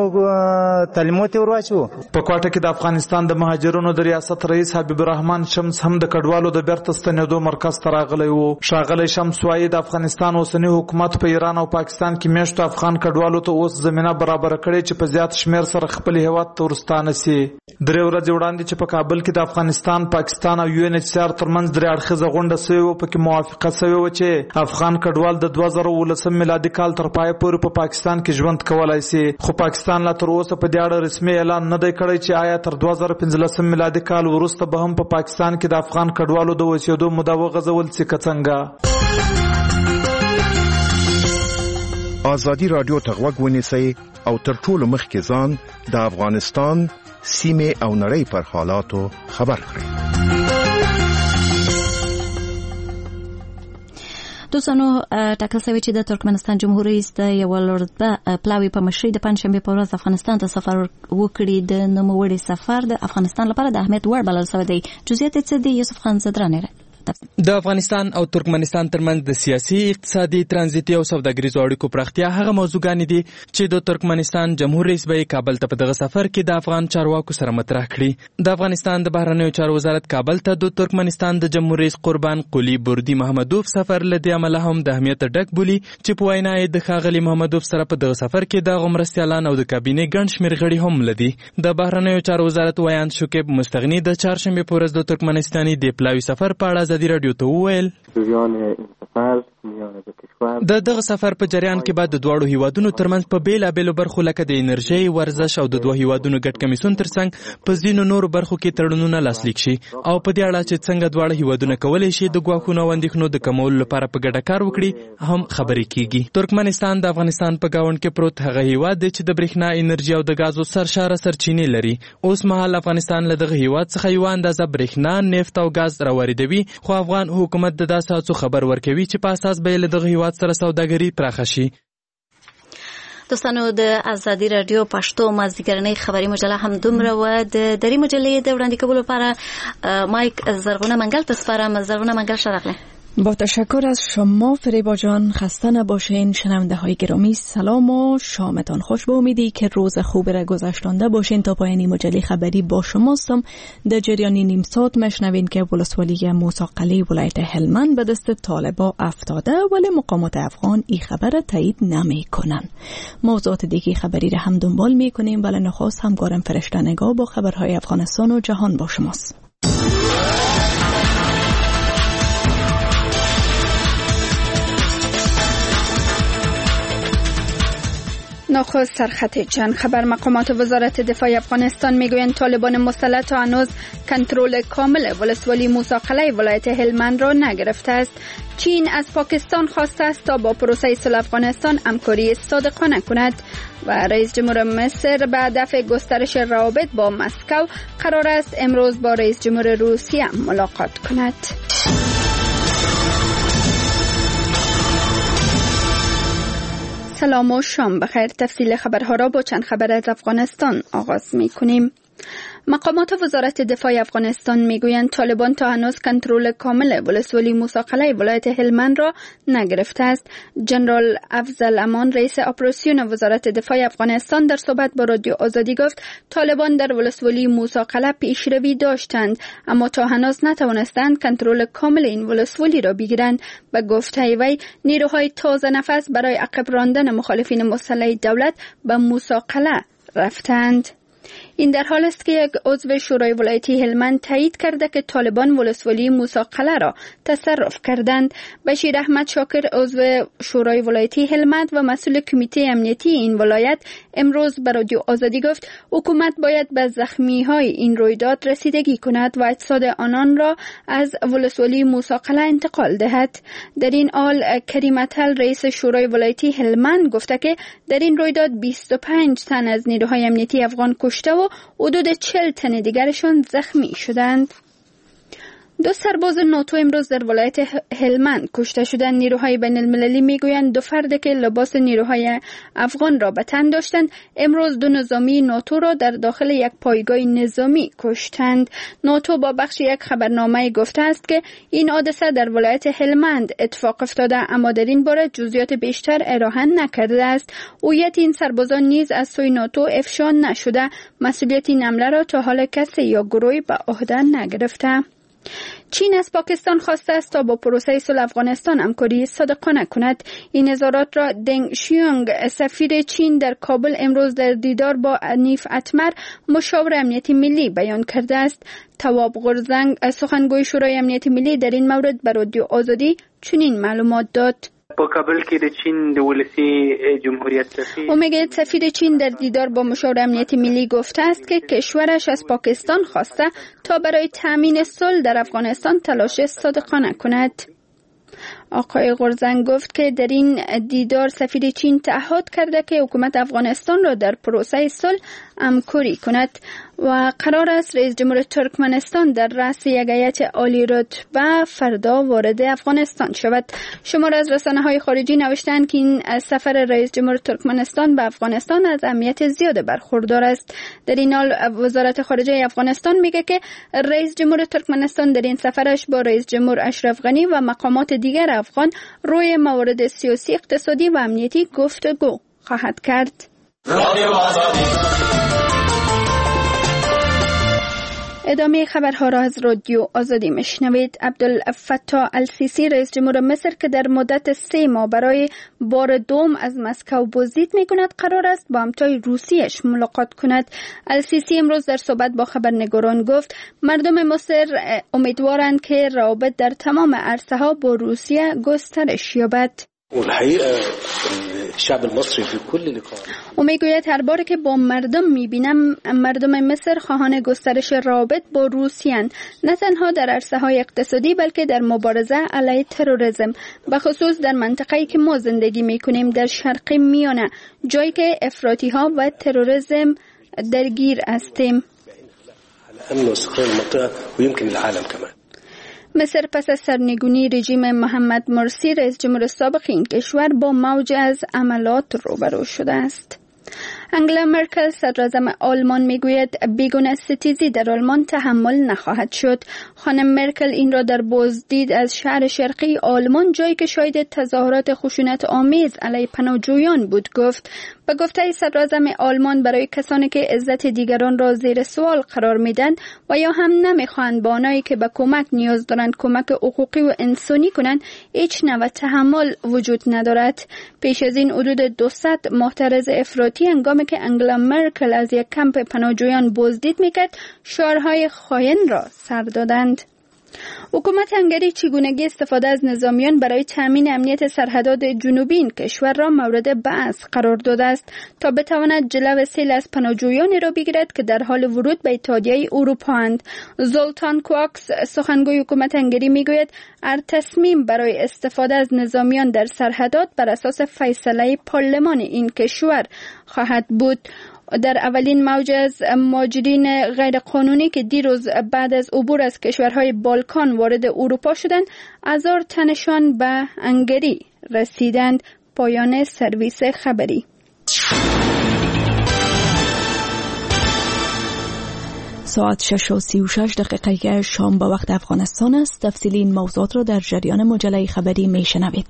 تعلیمات ورواچو. په کوټه کې د افغانستان د مهاجرونو د ریاست رئیس حبیب الرحمن شمس هم د کډوالو د بیرته ستنېدو مرکز ته راغلی و. ښاغلی شمس وایي د افغانستان اوسنی حکومت په ایران او پاکستان کې میشتو افغان کډوالو ته اوس زمینه برابره کړې چې په زیات شمېر سره خپل هیواد ته ورستانه سي. درې ورځې وړاندې چې په کابل کې د افغانستان پاکستان او یو ان ایچ سی آر ترمنځ درې اړخیزه غونډه سوې وه پکې موافقه سوې وه چې افغان کډوال د دوه زره اوولسم میلادي کال تر پایه پورې په پاکستان کې ژوند کولی سي. خو پاکستان لا تر اوسه په دې اړه رسمي اعلان نه دی کړی چې آیا تر دوه زره پنځلسم میلادي کال وروسته به هم په پا پاکستان کې د افغان کډوالو د اوسېدو موده وغځول سي که څنګه. ازادي رادیو ته غوږ ونیسئ او تر ټولو مخکې ځان د افغانستان سیمې او نړۍ پر حالاتو خبر کړئ. دوستانو ټاکل شوی چې د ترکمنستان جمهور رئیس د یو لوړرتبه پلاوي په مشرۍ د پنجشنبې په ورځ افغانستان ته سفر وکړي. د نوموړي سفر د افغانستان لپاره د اهمیت وړ بلل شوی دی. جزئیات یې څه دي؟ یوسف خان زدرانی. د افغانستان او ترکمنستان ترمنځ د سیاسي، اقتصادي، ترانزیتي او سوداګریزو اړیکو پراختیا هغه موضوعګانې دي چې د ترکمنستان جمهور رئیس به کابل ته په دغه سفر کې د افغان چارواکو سره مطرح کړي. د افغانستان د بهرنیو چارو وزارت کابل ته د ترکمنستان د جمهور رئیس قربان قلی بردی محمدوف سفر له دې امله هم د اهمیت ډک بولي چې په وینا یې د ښاغلي محمدوف سره په دغه سفر کې د مرستیالان او د کابینې ګڼ شمېر غړي هم لدي. د بهرنیو چارو وزارت ویان شکیب مستغنی د چهارشنبه په ورځ د ترکمنستاني د پلاوي سفر په اړه ازادي رادیو ته وویل د دغه سفر په جریان کې بعد د دواړو هیوادونو ترمنځ په بیلابېلو برخو لکه د انرژي، ورزش او د دوه هیوادونو ګډ کمیسیون ترڅنګ په ځینو نورو برخو کې تړونونه لاسلیک شي او په دې اړه چې څنګه دواړه هیوادونه کولی شي د ګواښونو او اندېښنو د کمولو لپاره په ګډه کار وکړي هم خبرې کیږي. ترکمنستان د افغانستان په ګاونډ کې پروت هغه هیواد دی چې د برېښنا، انرژي او د غازو سرشاره سرچینې لري. اوس مهال افغانستان له دغه هیواد څخه یو اندازه برېښنا، نفت او غاز راواردوي، خو افغان حکومت د داسې هڅو خبر ورکوي چې په اساس به له دغه هیواد سره سوداګري پراخه شي. دوستانو د ازادي رادیو پښتو مازدیګرنۍ خبری مجله هم دومره و. د دری مجلې د وړاندې کولو لپاره مایک زرغونه منگل پسپارم. زرغونه منگل شرقله. با تشکر از شما فریبا جان. خسته نباشین شنونده های گرامی. سلام و شامتان خوش. با امیدی که روز خوبی را گذشتانده باشین. تا پایان مجله خبری با شماستم. در جریان نیم ساعت مشنوین که ولسوالی موسی قلی ولایت هلمند به دست طالبا افتاده ولی مقامات افغان این خبر تایید نمی کنن. موضوعات دیگه خبری را هم دنبال می کنیم ولی نخواست همکارم فرشته نگاه با خبرهای افغانستان و جهان با شماست. نخست سرخط چند خبر. مقامات وزارت دفاع افغانستان میگویند طالبان مسلط هنوز کنترل کامل ولسوالی موسی قلی ولایت هلمند را نگرفته است. چین از پاکستان خواسته است تا با پروسه صلح افغانستان همکاری صادقانه کند و رئیس جمهور مصر به هدف گسترش روابط با مسکو قرار است امروز با رئیس جمهور روسیه ملاقات کند. سلام و شام بخیر. تفصیل خبرها را با چند خبر از افغانستان آغاز می کنیم. مقامات وزارت دفاع افغانستان میگویند طالبان تا هنوز کنترل کامل ولسوالی موسی قلی ولایت هلمند را نگرفته است. جنرال افضل امان رئیس اپراسیون وزارت دفاع افغانستان در صحبت با رادیو آزادی گفت طالبان در ولسوالی موسی قلی پیشروی داشتند اما تا هنوز نتوانستند کنترل کامل این ولسوالی را بگیرند. به گفته وی نیروهای تازه نفس برای عقب راندن مخالفین مسلح دولت به موسی قلی رفتند. این در حال است که یک عضو شورای ولایتی هلمند تایید کرده که طالبان ولسوالی موسی قلی را تصرف کردند. بشیر احمد شاکر عضو شورای ولایتی هلمند و مسئول کمیته امنیتی این ولایت امروز به رادیو آزادی گفت حکومت باید به زخمی‌های این رویداد رسیدگی کند و اجساد آنان را از ولسوالی موسی قلی انتقال دهد. در این حال کریم اتل رئیس شورای ولایتی هلمند گفته که در این رویداد بیست و پنج تن از نیروهای امنیتی افغان کشته و حدود چهل تن دیگرشان زخمی شدند. دو سرباز ناتو امروز در ولایت هلمند کشته شدند. نیروهای بین المللی میگویند دو فرد که لباس نیروهای افغان را به تن داشتند امروز دو نظامی ناتو را در داخل یک پایگاه نظامی کشتند. ناتو با بخش یک خبرنامه گفته است که این حادثه در ولایت هلمند اتفاق افتاده اما در این باره جزئیات بیشتر ارائه نکرده است. هویت این سربازان نیز از سوی ناتو افشا نشده. مسئولیت این حمله را تا حال کسی یا گروهی به عهده نگرفته. چین از پاکستان خواسته است تا با پروسه صلح افغانستان همکاری صادقانه کند. این اظهارات را دنگ شیونگ سفیر چین در کابل امروز در دیدار با انیف اتمر مشاور امنیتی ملی بیان کرده است. تواب غرزنگ سخنگوی شورای امنیتی ملی در این مورد به رادیو آزادی چنین معلومات داد. په کابل کې د چین د ولسی جمهوریت سفیر او میگه سفیر چین در دیدار با مشاور امنیتی ملی گفته است که کشورش از پاکستان خواسته تا برای تامین صلح در افغانستان تلاش صادقانه کند. آقای غرزنگ گفت که در این دیدار سفیر چین تعهد کرده که حکومت افغانستان را در پروسه صلح همکاری کند و قرار است رئیس جمهور ترکمنستان در رأس یک هیئت عالی رتبه فردا وارد افغانستان شود. شمار از رسانه‌های خارجی نوشتند که این سفر رئیس جمهور ترکمنستان به افغانستان از اهمیت زیاد برخوردار است. در این حال وزارت خارجه افغانستان میگه که رئیس جمهور ترکمنستان در این سفرش با رئیس جمهور اشرف غنی و مقامات دیگر افغان روی موارد سیاسی، اقتصادی و امنیتی گفتگو خواهد کرد. ادامه خبرها را از رادیو آزادی میشنوید. عبدالفتاح السیسی رئیس جمهور مصر که در مدت سه ماه برای بار دوم از مسکو بازدید میکند قرار است با همتای روسیش ملاقات کند. السیسی امروز در صحبت با خبرنگاران گفت مردم مصر امیدوارند که روابط در تمام عرصه ها با روسیه گسترش یابد. الشعب المصري في كل لقاء او میگوید هر بار که با مردم میبینم مردم مصر خواهان گسترش روابط با روسیان، نه تنها در عرصه های اقتصادی بلکه در مبارزه علیه تروریسم، به خصوص در منطقه‌ای که ما زندگی میکنیم در شرق میانه، جایی که افراطی ها و تروریسم درگیر هستیم. امن و استقرار المنطقه و يمكن العالم كمان. مصر پس از سرنگونی رژیم محمد مرسی رئیس جمهور سابق این کشور با موج از عملات روبرو شده است. انگلا مرکل صدراعظم آلمان میگوید بیگانه ستیزی در آلمان تحمل نخواهد شد. خانم مرکل این را در بازدید از شهر شرقی آلمان، جایی که شاهد تظاهرات خشونت آمیز علیه پناهجویان بود، گفت. به گفته صدراعظم آلمان برای کسانی که عزت دیگران را زیر سوال قرار میدن و یا هم نمیخواهند با آنهایی که به کمک نیاز دارند کمک حقوقی و انسانی کنند هیچ نوع تحمل وجود ندارد. پیش از این حدود دویست معترض افراطی هنگامی که انگلا مرکل از یک کمپ پناهجویان بازدید میکرد شعارهای خائن را سر دادند. حکومت هنگری چگونگی استفاده از نظامیان برای تامین امنیت سرحدات جنوبی این کشور را مورد بحث قرار داده است تا بتواند جلو سیل از پناهجویانی را بگیرد که در حال ورود به اتحادیه اروپا اند. زولتان کوکس سخنگوی حکومت هنگری میگوید هر تصمیم برای استفاده از نظامیان در سرحدات بر اساس فیصله پارلمان این کشور خواهد بود. در اولین موج از مهاجرین غیرقانونی که دیروز بعد از عبور از کشورهای بالکان وارد اروپا شدند، هزار تنشان به هنگری رسیدند. پایان سرویس خبری. ساعت شش و سی و شش دقیقه شام به وقت افغانستان است. تفصیل این موضوعات را در جریان مجله خبری می شنوید.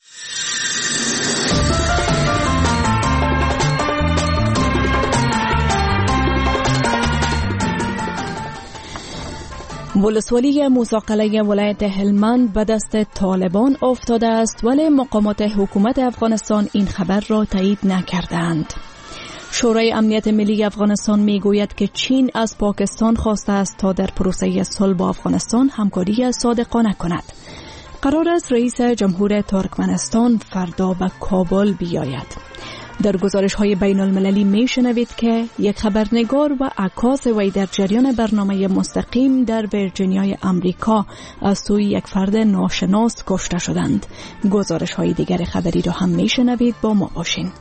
ولسوالی موسی ولایت هلمند به دست طالبان افتاده است، ولی مقامات حکومت افغانستان این خبر را تایید نکردند. شورای امنیت ملی افغانستان میگوید که چین از پاکستان خواسته است تا در پروسه صلح با افغانستان همکاری صادقانه کند. قرار است رئیس جمهور ترکمنستان فردا به کابل بیاید. در گزارش های بین المللی می شنوید که یک خبرنگار و عکاس وی در جریان برنامه مستقیم در ویرجینیای امریکا از سوی یک فرد ناشناس کشته شدند. گزارش های دیگر خبری را هم می شنوید، با ما باشین.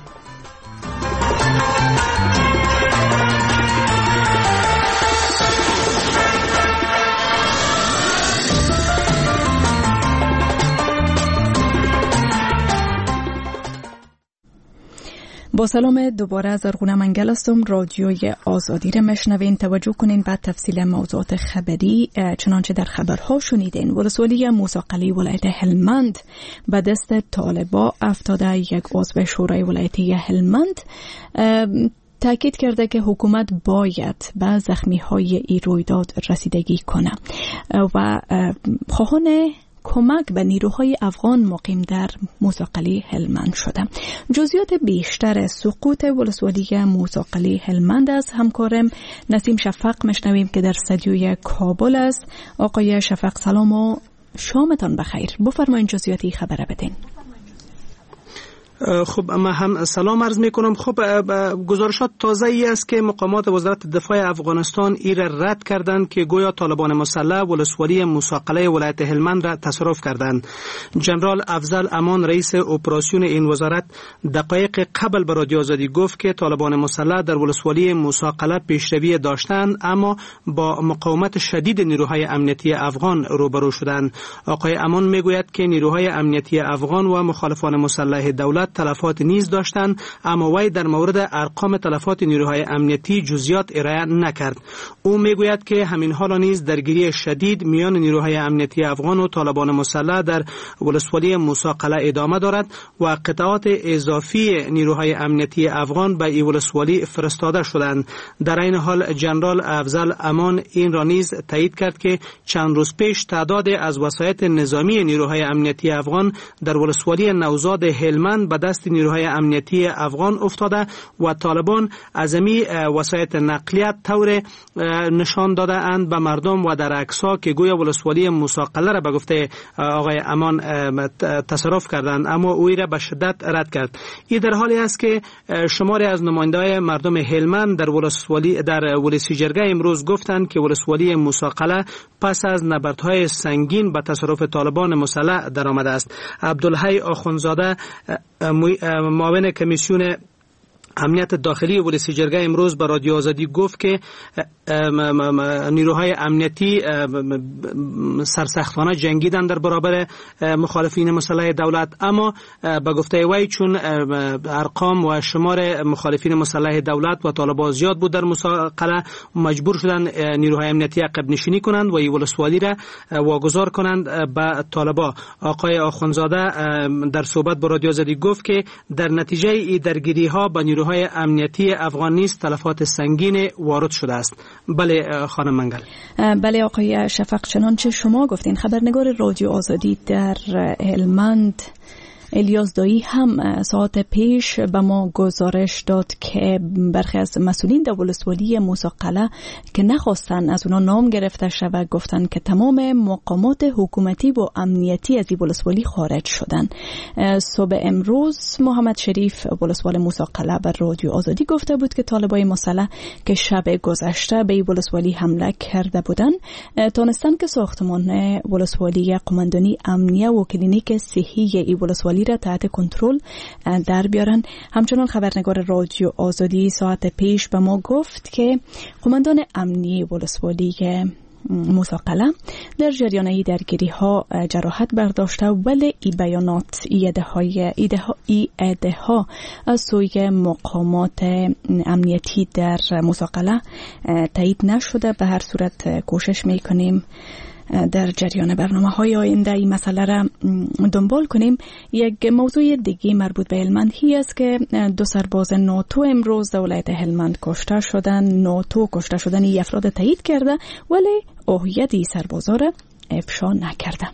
با سلام دوباره از ارغون منگل هستم. رادیوی آزادی را میشنوین. توجه کنین بعد تفصیل موضوعات خبری. چنانچه در خبرها شنیدین، ولسوالی موسی ولایت هلمند به دست طالبا افتاده. یک عضو شورای ولایتی هلمند تاکید کرده که حکومت باید به زخمی های این رویداد رسیدگی کنه و خواهان کمک به نیروهای افغان مقیم در موسی هلمند شده. جزئیات بیشتر سقوط ولسوالی موسی هلمند از همکارم نسیم شفق مشنویم که در استودیوی کابل است. آقای شفق سلام و شامتان بخیر. بفرمایید جزئیاتی خبر بدین. خب من هم سلام عرض می کنم. خب گزارشات تازه ای است که مقامات وزارت دفاع افغانستان ای را رد کردند که گویا طالبان مسلح ولسوالی موسی ولایت هلمند را تصرف کردند. جنرال افضل امان رئیس اپراسیون این وزارت دقایق قبل به رادیو آزادی گفت که طالبان مسلح در ولسوالی موسی پیشروی داشتند اما با مقاومت شدید نیروهای امنیتی افغان روبرو شدند. آقای امان میگوید که نیروهای امنیتی افغان و مخالفان مسلح دولت تلفات نیز داشتند اما وی در مورد ارقام تلفات نیروهای امنیتی جزئیات ارائه نکرد. او میگوید که همین حالا نیز درگیری شدید میان نیروهای امنیتی افغان و طالبان مسلح در ولسوالی موسی ادامه دارد و قطعات اضافی نیروهای امنیتی افغان به این ولسوالی فرستاده شدند. در این حال جنرال افضل امان این را نیز تایید کرد که چند روز پیش تعداد از وسایط نظامی نیروهای امنیتی افغان در ولسوالی نوزاد هلمند به دست نیروهای امنیتی افغان افتاده و طالبان از می وسایط نقلیت طور نشان داده اند به مردم و در عکس‌ها که گویا ولسوالی موسی را به گفته آقای امان تصرف کردند اما او را به شدت رد کرد. این در حالی است که شماری از نماینده‌های مردم هلمند در ولسوالی در ولسی جرگه امروز گفتند که ولسوالی موسی پس از نبردهای سنگین به تصرف طالبان مسلح درآمده است. عبدالحی آخوندزاده معاون کمیسیون امنیت داخلی ولسی جرگه امروز به رادیو آزادی گفت که نیروهای امنیتی سرسختانه جنگیدند در برابر مخالفین مسلح دولت اما به گفته وی چون ارقام و شمار مخالفین مسلح دولت و طالبان زیاد بود در موسی مجبور شدند نیروهای امنیتی عقب نشینی کنند و این ولسوالی را واگذار کنند به طالبان. آقای آخوندزاده در صحبت با رادیو آزادی گفت که در نتیجه این درگیری ها با نیروهای امنیتی افغان نیز تلفات سنگین وارد شده است. بله خانم منگل. بله آقای شفق، چنانچه شما گفتین خبرنگار رادیو آزادی در هلمند الیاس دایی هم ساعت پیش به ما گزارش داد که برخی از مسئولین در ولسوالی موسی قلعه که نخواستن از اونا نام گرفته شود گفتن که تمام مقامات حکومتی و امنیتی از این ولسوالی خارج شدن. صبح امروز محمد شریف ولسوال موسی قلعه بر رادیو آزادی گفته بود که طالبای مسلح که شب گذشته به این ولسوالی حمله کرده بودن تونستن که ساختمان ولسوالی قماندانی امنیه و کلینیک صحی این ولسوالی را تحت کنترل در بیارن. همچنان خبرنگار رادیو آزادی ساعت پیش به ما گفت که قماندان امنی ولسوالی موسی قلعه در جریان ای درگیری ها جراحت برداشته ولی ای بیانات ایده های ایده ها, ایده ها از سوی مقامات امنیتی در موسی قلعه تایید نشده. به هر صورت کوشش میکنیم در جریان برنامه های آینده این مسئله را دنبال کنیم. یک موضوع دیگه مربوط به هلمند هی است که دو سرباز ناتو امروز در ولایت هلمند کشته شدن. ناتو کشته شدن این افراد تایید کرده ولی هویت این سربازا را افشا نکرده.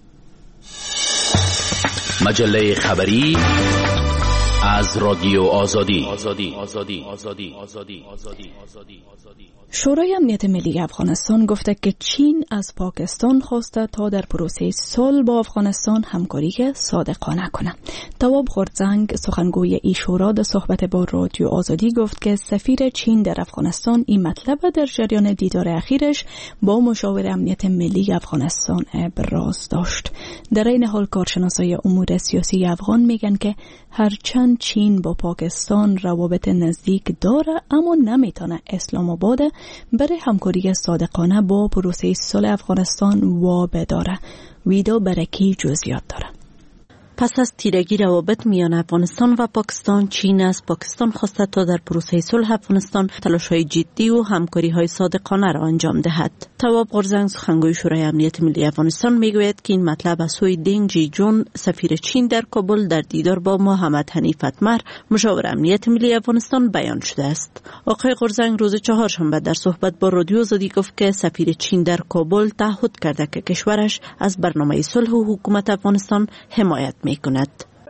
مجله خبری از رادیو آزادی. آزادی آزادی آزادی آزادی آزادی آزادی شورای امنیت ملی افغانستان گفته که چین از پاکستان خواسته تا در پروسه صلح با افغانستان همکاری صادقانه کنه. تواب خردزنگ سخنگوی این شورا در صحبت با رادیو آزادی گفت که سفیر چین در افغانستان این مطلب در جریان دیدار اخیرش با مشاور امنیت ملی افغانستان ابراز داشت. در این حال کارشناسای امور سیاسی افغان میگن که هرچند چین با پاکستان روابط نزدیک داره اما نمیتونه اسلام آباد برای همکاری صادقانه با پروسه صلح افغانستان وابه داره. ویدا برکی جزئیات داره. پس از تیرگی روابط میان افغانستان و پاکستان، چین از پاکستان خواسته تا در پروسه صلح افغانستان تلاش‌های جدی و همکاری‌های صادقانه را انجام دهد. تواب خردزنگ سخنگوی شورای امنیت ملی افغانستان میگوید که این مطلب از سوی دینگ جی جون سفیر چین در کابل در دیدار با محمد حنیف اتمر مشاور امنیت ملی افغانستان بیان شده است. آقای خردزنگ روز چهارشنبه در صحبت با رادیو آزادی گفت که سفیر چین در کابل تعهد کرده که کشورش از برنامه صلح و حکومت افغانستان حمایت می کند.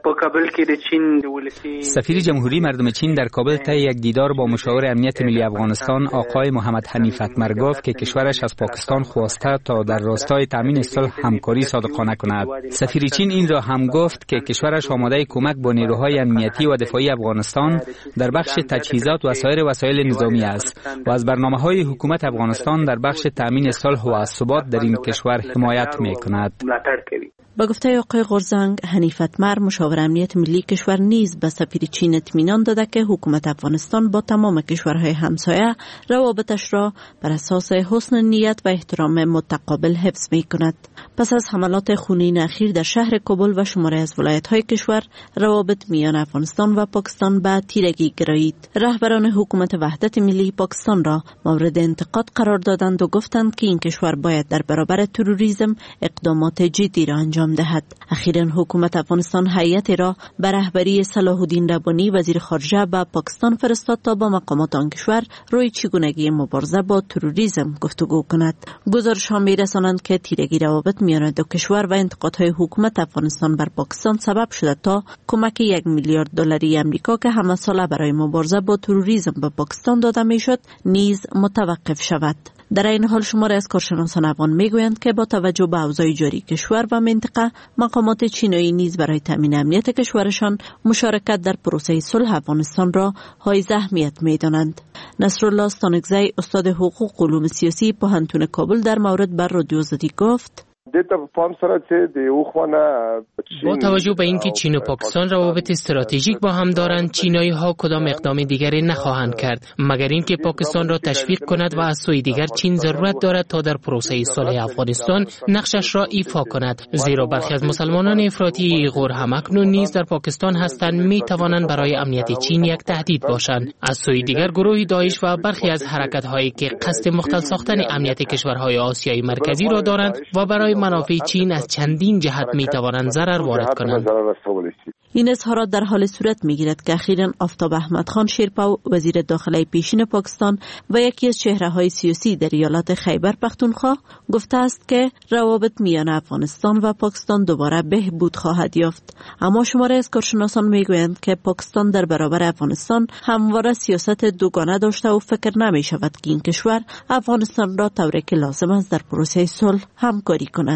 په کابل کې د چین د ولسی سفیر جمهوری مردم چین در کابل طی یک دیدار با مشاور امنیت ملی افغانستان آقای محمد حنیف اتمر گفت که کشورش از پاکستان خواسته تا در راستای تامین صلح همکاری صادقانه کند. سفیر چین این را هم گفت که کشورش آماده کمک با نیروهای امنیتی و دفاعی افغانستان در بخش تجهیزات و سایر وسایل نظامی است و از برنامه‌های حکومت افغانستان در بخش تامین صلح و ثبات در این کشور حمایت می‌کند. با گفته آقای غرزنگ، حنیف اتمر مشاور امنیت ملی کشور نیز به سفیر چین اطمینان داده که حکومت افغانستان با تمام کشورهای همسایه روابطش را بر اساس حسن نیت و احترام متقابل حفظ می‌کند. پس از حملات خونین اخیر در شهر کابل و شماره از ولایت‌های کشور، روابط میان افغانستان و پاکستان به تیرگی گرایید. رهبران حکومت وحدت ملی پاکستان را مورد انتقاد قرار دادند و گفتند که این کشور باید در برابر تروریسم اقدامات جدی را انجام دهد. اخیراً حکومت افغانستان هیئتی را به رهبری صلاح الدین ربانی وزیر خارجه به پاکستان فرستاد تا با مقامات آن کشور روی چگونگی مبارزه با تروریسم گفتگو کند. گزارش‌ها می‌رسانند که تیرگی روابط میان دو کشور و انتقادهای حکومت افغانستان بر پاکستان سبب شده تا کمک یک میلیارد دلاری امریکا که همه ساله برای مبارزه با تروریسم به پاکستان داده میشد نیز متوقف شود. در این حال شماره از کارشناسان افغان میگویند که با توجه به اوضاع جاری کشور و منطقه، مقامات چینی نیز برای تامین امنیت کشورشان مشارکت در پروسه صلح افغانستان را حائز اهمیت میدانند. نصرالله استانکزی، استاد حقوق و علوم سیاسی پوهنتون کابل، در مورد بر رادیو آزادی گفت: با توجه به اینکه چین و پاکستان روابط استراتژیک با هم دارند، چینایی ها کدام اقدام دیگری نخواهند کرد مگر اینکه پاکستان را تشویق کند و از سوی دیگر چین ضرورت دارد تا در پروسه صلح افغانستان نقشش را ایفا کند، زیرا برخی از مسلمانان افراطی ایغور همکنون نیز در پاکستان هستند، می توانند برای امنیت چین یک تهدید باشند. از سوی دیگر گروه داعش و برخی از حرکت هایی که قصد مختل ساختن امنیت کشورهای آسیای مرکزی را دارند و برای منافع چین از چندین جهت می توانند ضرر وارد کنند. این اظهارات در حال صورت می گیرد که اخیراً آفتاب احمد خان شیرپا، وزیر داخله پیشین پاکستان و یکی از چهره‌های سیاسی در ایالت خیبر پختونخوا، گفته است که روابط میان افغانستان و پاکستان دوباره بهبود خواهد یافت. اما شماره از کارشناسان می گویند که پاکستان در برابر افغانستان همواره سیاست دوگانه داشته و فکر نمی شود که این کشور افغانستان را طوری که لازم است در پروسه صلح همکاری کند.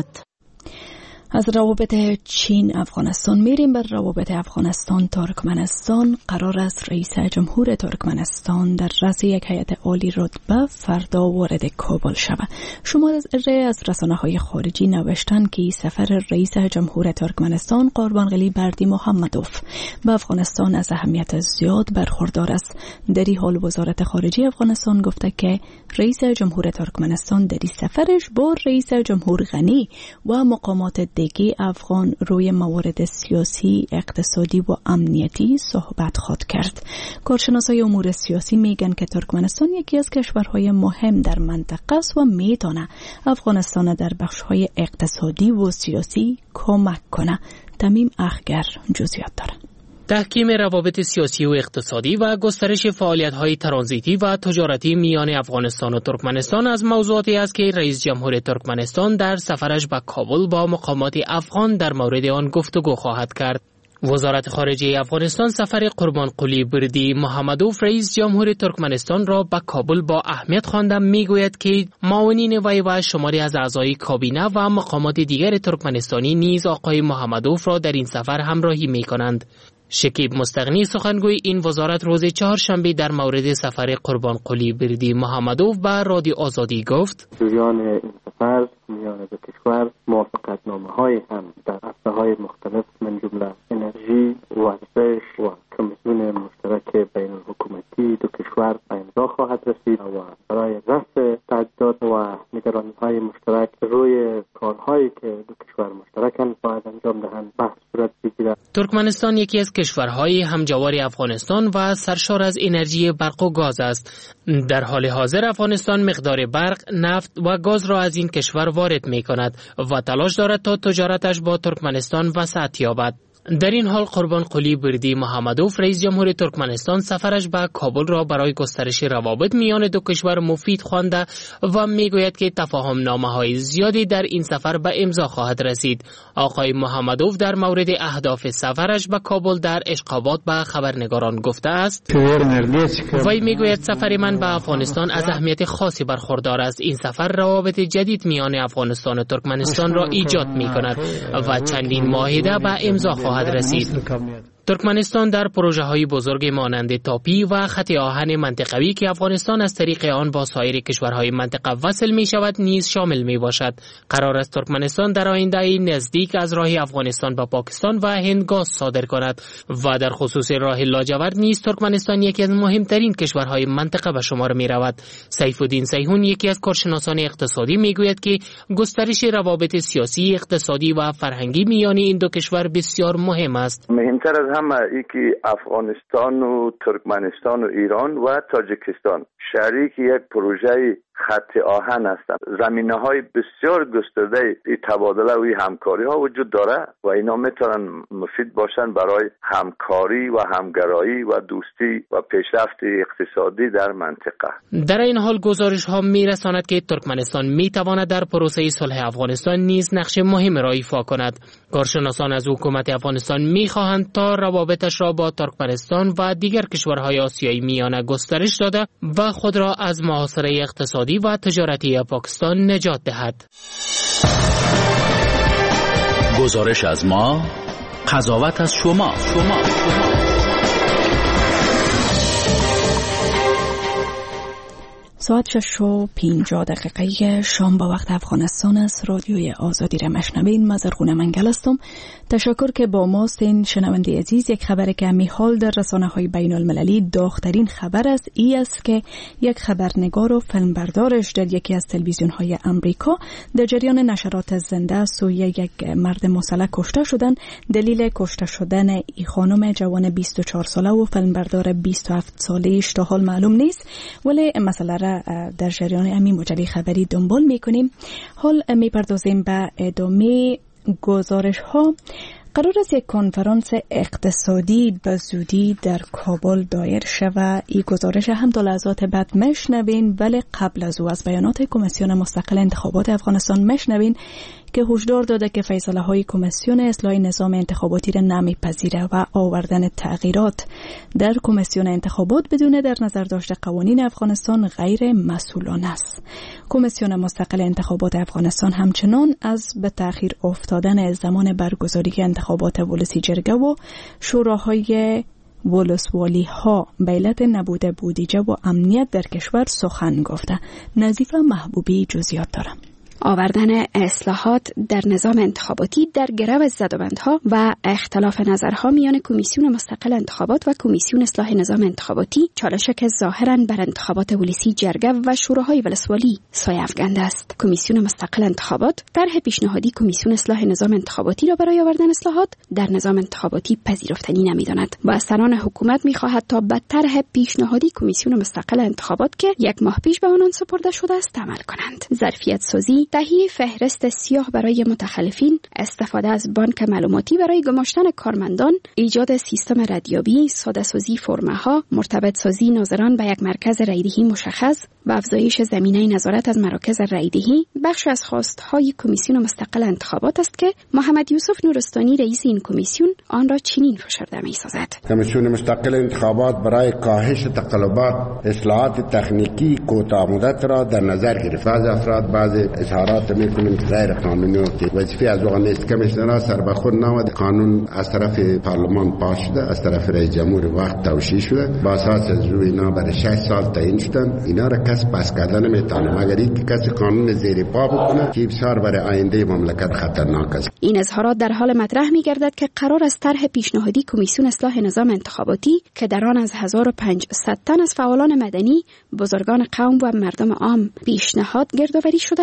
از روابط چین افغانستان میریم بر روابط افغانستان ترکمنستان. قرار است رئیس جمهور ترکمنستان در رأس یک هیئت عالی رتبه فردا وارد کابل شود. شماری از رسانه‌های خارجی نوشتند که سفر رئیس جمهور ترکمنستان قربانغلی بردی محمدوف به افغانستان از اهمیت زیاد برخوردار است. در این حال وزارت خارجه افغانستان گفته که رئیس جمهور ترکمنستان در این سفرش با رئیس جمهور غنی و مقامات دیگه افغان روی موارد سیاسی، اقتصادی و امنیتی صحبت خواهد کرد. کارشناسای امور سیاسی میگن که ترکمنستان یکی از کشورهای مهم در منطقه است و میتونه افغانستان در بخش‌های اقتصادی و سیاسی کمک کنه. تمیم اخگر جزئیات داره. تحکیم روابط سیاسی و اقتصادی و گسترش فعالیت‌های ترانزیتی و تجارتی میان افغانستان و ترکمنستان از موضوعاتی است که رئیس جمهور ترکمنستان در سفرش به کابل با مقامات افغان در مورد آن گفتگو خواهد کرد. وزارت خارجه افغانستان سفر قربانقلی بردی محمدوف رئیس جمهور ترکمنستان را به کابل با اهمیت خوانده. میگوید که معاونین وی و شماری از اعضای کابینه و مقامات دیگر ترکمنستانی نیز آقای محمدوف را در این سفر همراهی می‌کنند. شکیب مستغنی سخنگوی این وزارت روز چهارشنبه در مورد سفر قربانقلی بردی محمدوف به رادیو آزادی گفت: جریان این سفر میان دو کشور موافقتنامه‌های هم در عرصه‌های مختلف من جمله انرژی، ورزش و کمیسیون مشترک بین الحکومتی دو کشور امضا خواهد رسید و برای رفع تعداد و نگرانی‌های مشترک روی کارهایی که دو کشور مشترکاً باید انجام دهند بحث صورت بگیرد. ترکمنستان یکی از کشورهای همجوار افغانستان و سرشار از انرژی برق و گاز است. در حال حاضر افغانستان مقدار برق، نفت و گاز را از این کشور وارد می کند و تلاش دارد تا تجارتش با ترکمنستان وسعت یابد. در این حال قربان قلی بردی محمدوف رئیس جمهور ترکمنستان سفرش به کابل را برای گسترش روابط میان دو کشور مفید خوانده و میگوید که تفاهم نامه‌های زیادی در این سفر به امضا خواهد رسید. آقای محمدوف در مورد اهداف سفرش به کابل در اشقابات به خبرنگاران گفته است: وی میگوید سفر من به افغانستان از اهمیت خاصی برخوردار است. این سفر روابط جدید میان افغانستان و ترکمنستان را ایجاد می‌کند و چندین معاهده به امضا خواهد رسید. ترکمنستان در پروژه های بزرگ مانند تاپی و خط آهن منطقوی که افغانستان از طریق آن با سایر کشورهای منطقه وصل می شود نیز شامل می باشد. قرار است ترکمنستان در آینده نزدیک از راه افغانستان با پاکستان و هند گاز صادر کند و در خصوص راه لاجورد نیز ترکمنستان یکی از مهمترین کشورهای منطقه به شمار می رود. سیف الدین سیحون یکی از کارشناسان اقتصادی می گوید که گسترش روابط سیاسی، اقتصادی و فرهنگی میان این دو کشور بسیار مهم است. مهمتر از همه ای که افغانستان و ترکمنستان و ایران و تاجیکستان شریک یک پروژه خط آهن هستند. زمینه‌های بسیار گسترده ای تبادله و همکاری‌ها وجود داره و اینا میتونن مفید باشن برای همکاری و همگرایی و دوستی و پیشرفت اقتصادی در منطقه. در این حال گزارش‌ها می‌رساند که ترکمنستان می‌تواند در پروسه صلح افغانستان نیز نقش مهم را ایفا کند. کارشناسان از حکومت افغانستان می‌خواهند تا روابطش را با ترکمنستان و دیگر کشورهای آسیایی میانه گسترش داده و خود را از محاصره اقتصادی و تجارتی پاکستان نجات دهد. گزارش از ما، قضاوت از شما. شما. ساعت شش و پینجاه دقیقه شام با وقت افغانستان است. رادیوی آزادی را مشنوین. من زرغونه منگل هستم. تشکر که با ماست. این شنونده عزیز، یک خبر که همی حال در رسانه های بین المللی داغ‌ترین خبر است ای است که یک خبرنگار و فیلمبردارش در یکی از تلویزیون های امریکا در جریان نشرات زنده سوی یک مرد مسلح کشته شدن. دلیل کشته شدن ای خانم جوان بیست و چهار ساله و فیلمبردار بیست و هفت ساله‌اش تا حال معلوم نیست، ولی مسئله را در جریان امی مجله خبری دنبال میکنیم. حال میپردازیم به ادامه گزارش ها. قرار است یک کنفرانس اقتصادی به زودی در کابل دایر شود. این گزارش هم تا لحظات بعد مشنوین، ولی قبل از او از بیانات کمیسیون مستقل انتخابات افغانستان مشنوین که هشدار داده که فیصله های کمیسیون اصلاح نظام انتخاباتی را نمیپذیره و آوردن تغییرات در کمیسیون انتخابات بدون در نظر داشته قوانین افغانستان غیر مسئولانه است. کمیسیون مستقل انتخابات افغانستان همچنان از به تأخیر افتادن زمان برگزاری انتخابات ولسی جرگه و شوراهای ولسوالی ها به علت نبود بودجه و امنیت در کشور سخن گفته. نظیفه محبوبی جزئیات دارم. آوردن اصلاحات در نظام انتخاباتی در گرو زدوبندها و اختلاف نظرها میان کمیسیون مستقل انتخابات و کمیسیون اصلاح نظام انتخاباتی چالشی که ظاهراً بر انتخابات ولسی جرگه و شوراهای ولسوالی سایه افکنده است. کمیسیون مستقل انتخابات طرح پیشنهادی کمیسیون اصلاح نظام انتخاباتی را برای آوردن اصلاحات در نظام انتخاباتی پذیرفتنی نمی‌داند و از سران حکومت می‌خواهد تا به طرح پیشنهادی کمیسیون مستقل انتخابات که یک ماه پیش به آنان سپرده شده است عمل کنند. ظرفیت سازی، تهیه فهرست سیاه برای متخلفین، استفاده از بانک معلوماتی برای گماشتن کارمندان، ایجاد سیستم ردیابی، ساده‌سازی فرمه‌ها، مرتبط سازی ناظران به یک مرکز رایدهی مشخص و افزایش زمینه نظارت از مراکز رایدهی بخش از خواست‌های کمیسیون مستقل انتخابات است که محمد یوسف نورستانی رئیس این کمیسیون آن را چنین فشرده می‌سازد. کمیسیون مستقل انتخابات برای کاهش تقلبات اصلاحات تکنیکی کوتاه مدت را در نظر گرفت. بعض افراد بعض اظهارات می‌کنند غیر قانونی است. وظیفه از واقع نیست. کمیسیون سر به خود نامد. قانون از طرف پارلمان پاس شده، از طرف رئیس جمهور وقت توشیح شده. با اساس از روی اینا برای شش سال تعیین شدن. اینا را کس پس کردن نمی‌تونه مگر اینکه کسی قانون زیر پا بکنه که بسیار برای آینده مملکت خطرناک است. این اظهارات در حال مطرح می‌گردد که قرار است طرح پیشنهادی کمیسیون اصلاح نظام انتخاباتی که در آن از هزار و پانصد تن از فعالان مدنی، بزرگان قوم و مردم عام پیشنهاد گردآوری شده است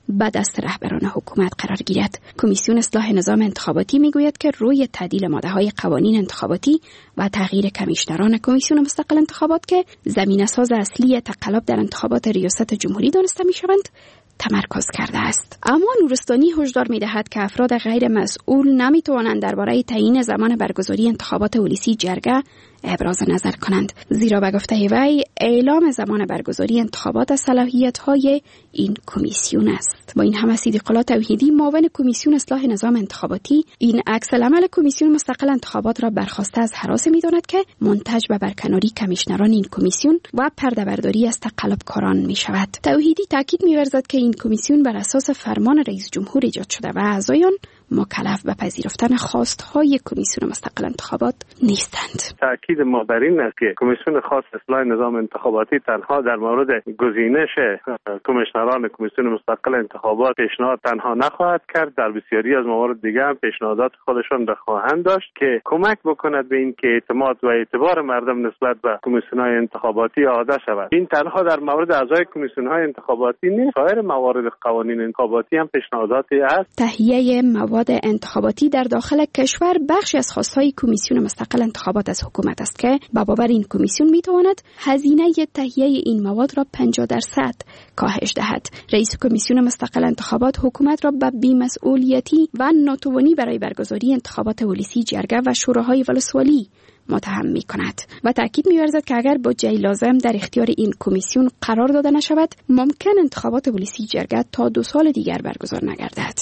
به دست رهبران حکومت قرار گیرد. کمیسیون اصلاح نظام انتخاباتی میگوید که روی تعدیل ماده‌های قوانین انتخاباتی و تغییر کمیشنران کمیسیون مستقل انتخابات که زمینه‌ساز اصلی تقلب در انتخابات ریاست جمهوری دانسته میشوند تمرکز کرده است. اما نورستانی هشدار می‌دهد که افراد غیر مسئول نمی‌توانند درباره تعیین زمان برگزاری انتخابات اولیسی جرگه ابراز نظر کنند، زیرا به گفته وی اعلام زمان برگزاری انتخابات از صلاحیت‌های این کمیسیون است. با این همه صدیق الله توحیدی معاون کمیسیون اصلاح نظام انتخاباتی این عکس العمل کمیسیون مستقل انتخابات را برخواسته از هراس می‌داند که منتج به برکناری کمیشنران این کمیسیون و پرده‌برداری از تقلبکاران می‌شود. توحیدی تاکید می‌ورزد که این کمیسیون بر اساس فرمان رئیس جمهور ایجاد شده و اعضایان مکلف به پذیرفتن خواست‌های کمیسیون مستقل انتخابات نیستند. تأکید ما بر این است که کمیسیون خاص اصلاح نظام انتخاباتی تنها در مورد گزینش کمیشنران کمیسیون مستقل انتخابات پیشنهاد تنها نخواهد کرد، در بسیاری از موارد دیگر هم پیشنهادات خودشان را خواهند داشت که کمک بکند به این که اعتماد و اعتبار مردم نسبت به کمیسیون‌های انتخاباتی عاده شود. این تنها در مورد اعضای کمیسیون‌های انتخاباتی نیست، سایر موارد قوانین انتخاباتی هم پیشنهاداتی است. تهیه مواد انتخاباتی در داخل کشور بخشی از خواستهای کمیسیون مستقل انتخابات از حکومت است که به باور این کمیسیون میتواند هزینه تهیه این مواد را پنجاه درصد کاهش دهد. رئیس کمیسیون مستقل انتخابات حکومت را به بی‌مسئولیتی و ناتوانی برای برگزاری انتخابات اولیسی جرگه و شوراهای ولسوالی متهم می کند و تاکید می ورزد که اگر با جای لازم در اختیار این کمیسیون قرار داده نشود ممکن انتخابات اولیسی جرگه تا دو سال دیگر برگزار نگردد.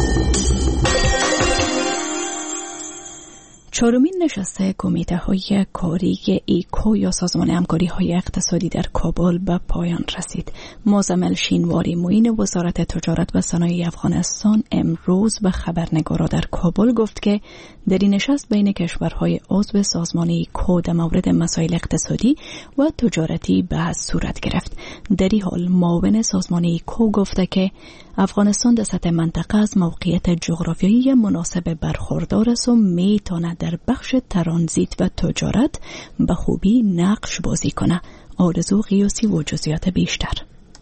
چهارمین نشست کمیته های کاری ایکو یا سازمان همکاری های اقتصادی در کابل به پایان رسید. مزمل شینواری معین وزارت تجارت و صنایع افغانستان امروز به خبرنگارا در کابل گفت که در این نشست بین کشورهای عضو سازمان ایکو در مورد مسائل اقتصادی و تجارتی بحث صورت گرفت. در این حال معاون سازمان ایکو گفته که افغانستان در سطح منطقه از موقعیت جغرافیایی مناسب برخوردار است و میتواند در بخش ترانزیت و تجارت به خوبی نقش بازی کنه. آرزو قیاسی و جزئیات بیشتر.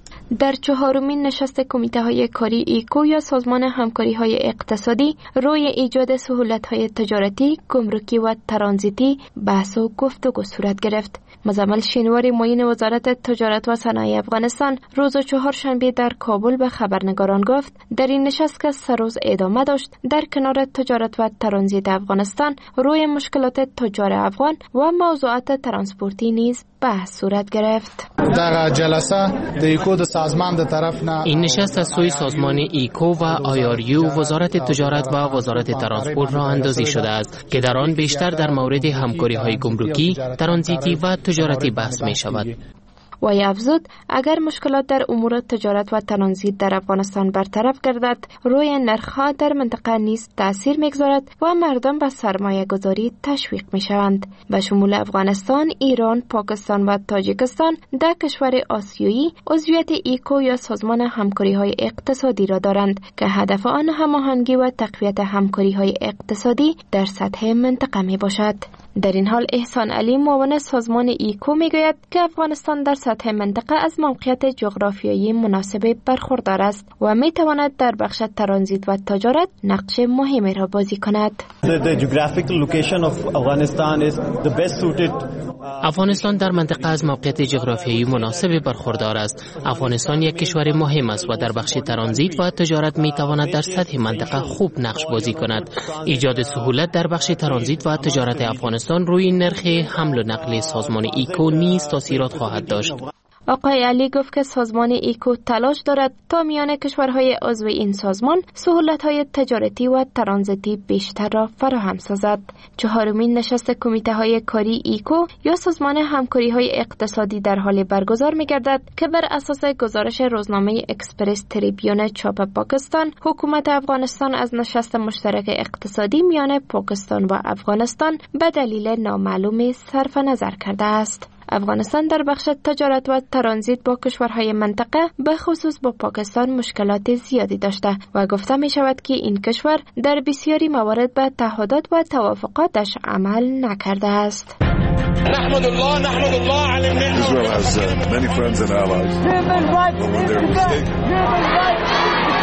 در چهارمین نشست کمیته های کاری ایکو یا سازمان همکاری های اقتصادی روی ایجاد سهولت های تجارتی، گمرکی و ترانزیتی بحث و گفتگو صورت گرفت. مزمل شینواری معین وزارت تجارت و صنایع افغانستان روز چهارشنبه در کابل به خبرنگاران گفت در این نشست که سه روز ادامه داشت در کنار تجارت و ترانزیت افغانستان روی مشکلات تجار افغان و موضوعات ترانسپورتی نیز بحث صورت گرفت. در جلسه د ایکو د سازمان د طرف نه این نشست از سوی سازمان ایکو و آی آر یو وزارت تجارت و وزارت ترانسپورت را اندازی شده است که در آن بیشتر در مورد همکاری های گمرکی، ترانزیتی و تجارتی بحث می شود. و افزود اگر مشکلات در امور تجارت و ترانزیت در افغانستان برطرف گردد روی نرخ‌ها در منطقه نیز تأثیر می‌گذارد و مردم به سرمایه گذاری تشویق می‌شوند. به شمول افغانستان، ایران، پاکستان و تاجیکستان در کشور آسیایی عضویت ایکو یا سازمان همکاری‌های اقتصادی را دارند که هدف آن هماهنگی و تقویت همکاری‌های اقتصادی در سطح منطقه می‌باشد. در این حال احسان علی معاون سازمان ایکو میگوید که افغانستان در سطح منطقه از موقعیت جغرافیایی مناسب برخوردار است و میتواند در بخش ترانزیت و تجارت نقش مهمی را بازی کند. افغانستان در منطقه از موقعیت جغرافیایی مناسب برخوردار است. افغانستان یک کشور مهم است و در بخش ترانزیت و تجارت میتواند در سطح منطقه خوب نقش بازی کند. ایجاد سهولت در بخش ترانزیت و تجارت افغانستان روی نرخ حمل و نقل سازمان ایکو نیز تاثیرات خواهد داشت. آقای علی گفت که سازمان ایکو تلاش دارد تا میان کشورهای عضو این سازمان سهولت‌های تجارتی و ترانزیتی بیشتر را فراهم سازد. چهارمین نشست کمیته های کاری ایکو یا سازمان همکاری‌های اقتصادی در حال برگزار می‌گردد که بر اساس گزارش روزنامه اکسپرس تریبیون چاپ پاکستان، حکومت افغانستان از نشست مشترک اقتصادی میان پاکستان و افغانستان به دلیل نامعلومی صرف نظر کرده است. افغانستان در بخش تجارت و ترانزیت با کشورهای منطقه به خصوص با پاکستان مشکلات زیادی داشته و گفته می شود که این کشور در بسیاری موارد به تعهدات و توافقاتش عمل نکرده است. نحمد الله نحمد الله على النعمة. Israel has uh, many friends and allies. Human rights. Human rights.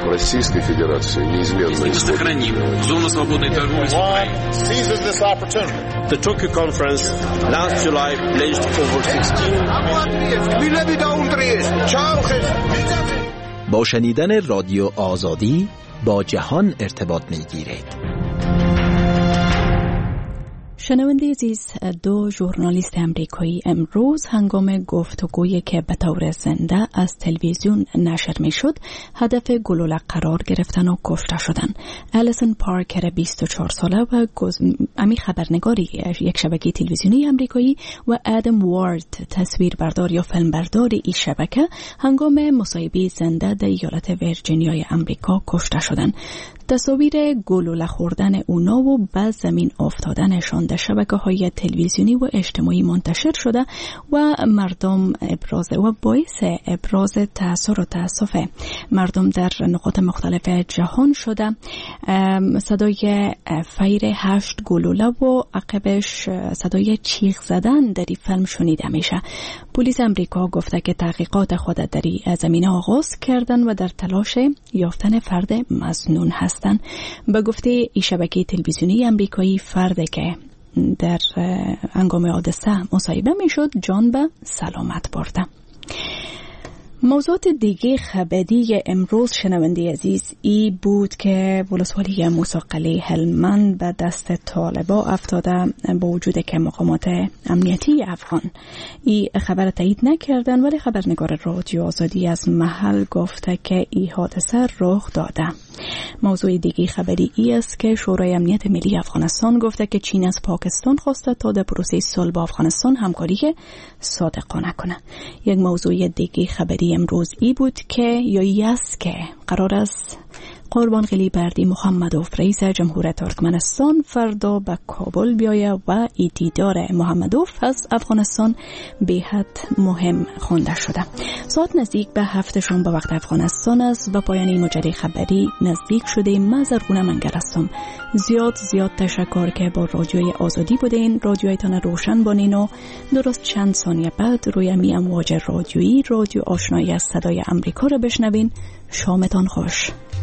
Российской Федерации неизменно сохраним зону свободной торговли с Украиной. The Tokyo Conference last July pledged over sixteen با شنیدن رادیو آزادی با جهان ارتباط می‌گیرید. شنونده عزیز، دو ژورنالیست امریکایی امروز هنگام گفتگویی که به طور زنده از تلویزیون نشر می شد هدف گلوله قرار گرفتن و کشته شدند. الیسون پارکر بیست و چهار ساله و امی خبرنگاری یک شبکه تلویزیونی امریکایی و ادم وارد تصویربردار یا فیلمبردار این شبکه هنگام مصاحبه زنده در ایالت ویرجینیای امریکا کشته شدند. تصاویر گلوله خوردن اونا و به زمین افتادنشان در شبکه‌های تلویزیونی و اجتماعی منتشر شده و مردم ابراز و باعث ابراز تأثیر و تأسف مردم در نقاط مختلف جهان شده. صدای فیر هشت گلوله و عقبش صدای چیخ زدن در این فیلم شنیده میشه. پلیس امریکا گفته که تحقیقات خود در این زمینه آغاز کردن و در تلاش یافتن فرد مظنون هست. به گفته این شبکه تلویزیونی امریکایی فرد که در هنگام حادثه مصاحبه میشد جان به سلامت برده. موضوعات دیگه خبری امروز شنونده عزیز ای بود که ولسوالی موسی هلمند به دست طالبا افتاده با وجود که مقامات امنیتی افغان ای خبر تایید نکردن، ولی خبرنگار رادیو آزادی از محل گفته که ای حادثه رخ داده. موضوع دیگه خبری ای است که شورای امنیت ملی افغانستان گفته که چین از پاکستان خواسته تا در پروسه صلح با افغانستان همکاری صادقانه کنه. یک موضوع دیگه خبری امروز ای بود که یا ای است که قرار است قربانغلی بردی محمدوف رئیس جمهوریت ترکمنستان فردا به کابل بیایه و ای دیدار محمدوف از افغانستان بی‌حد مهم خوانده شده. ساعت نزدیک به هفت شام به وقت افغانستان است و پایان این مجری خبری نزدیک شده. من زرگونه منگر هستم. زیاد زیاد تشکر که با رادیوی آزادی بودین. رادیویتان روشن بانین و درست چند ثانیه بعد روی می امواج رادیویی رادیو آشنایی از صدای امریکا را بشنوین. شامتان خوش.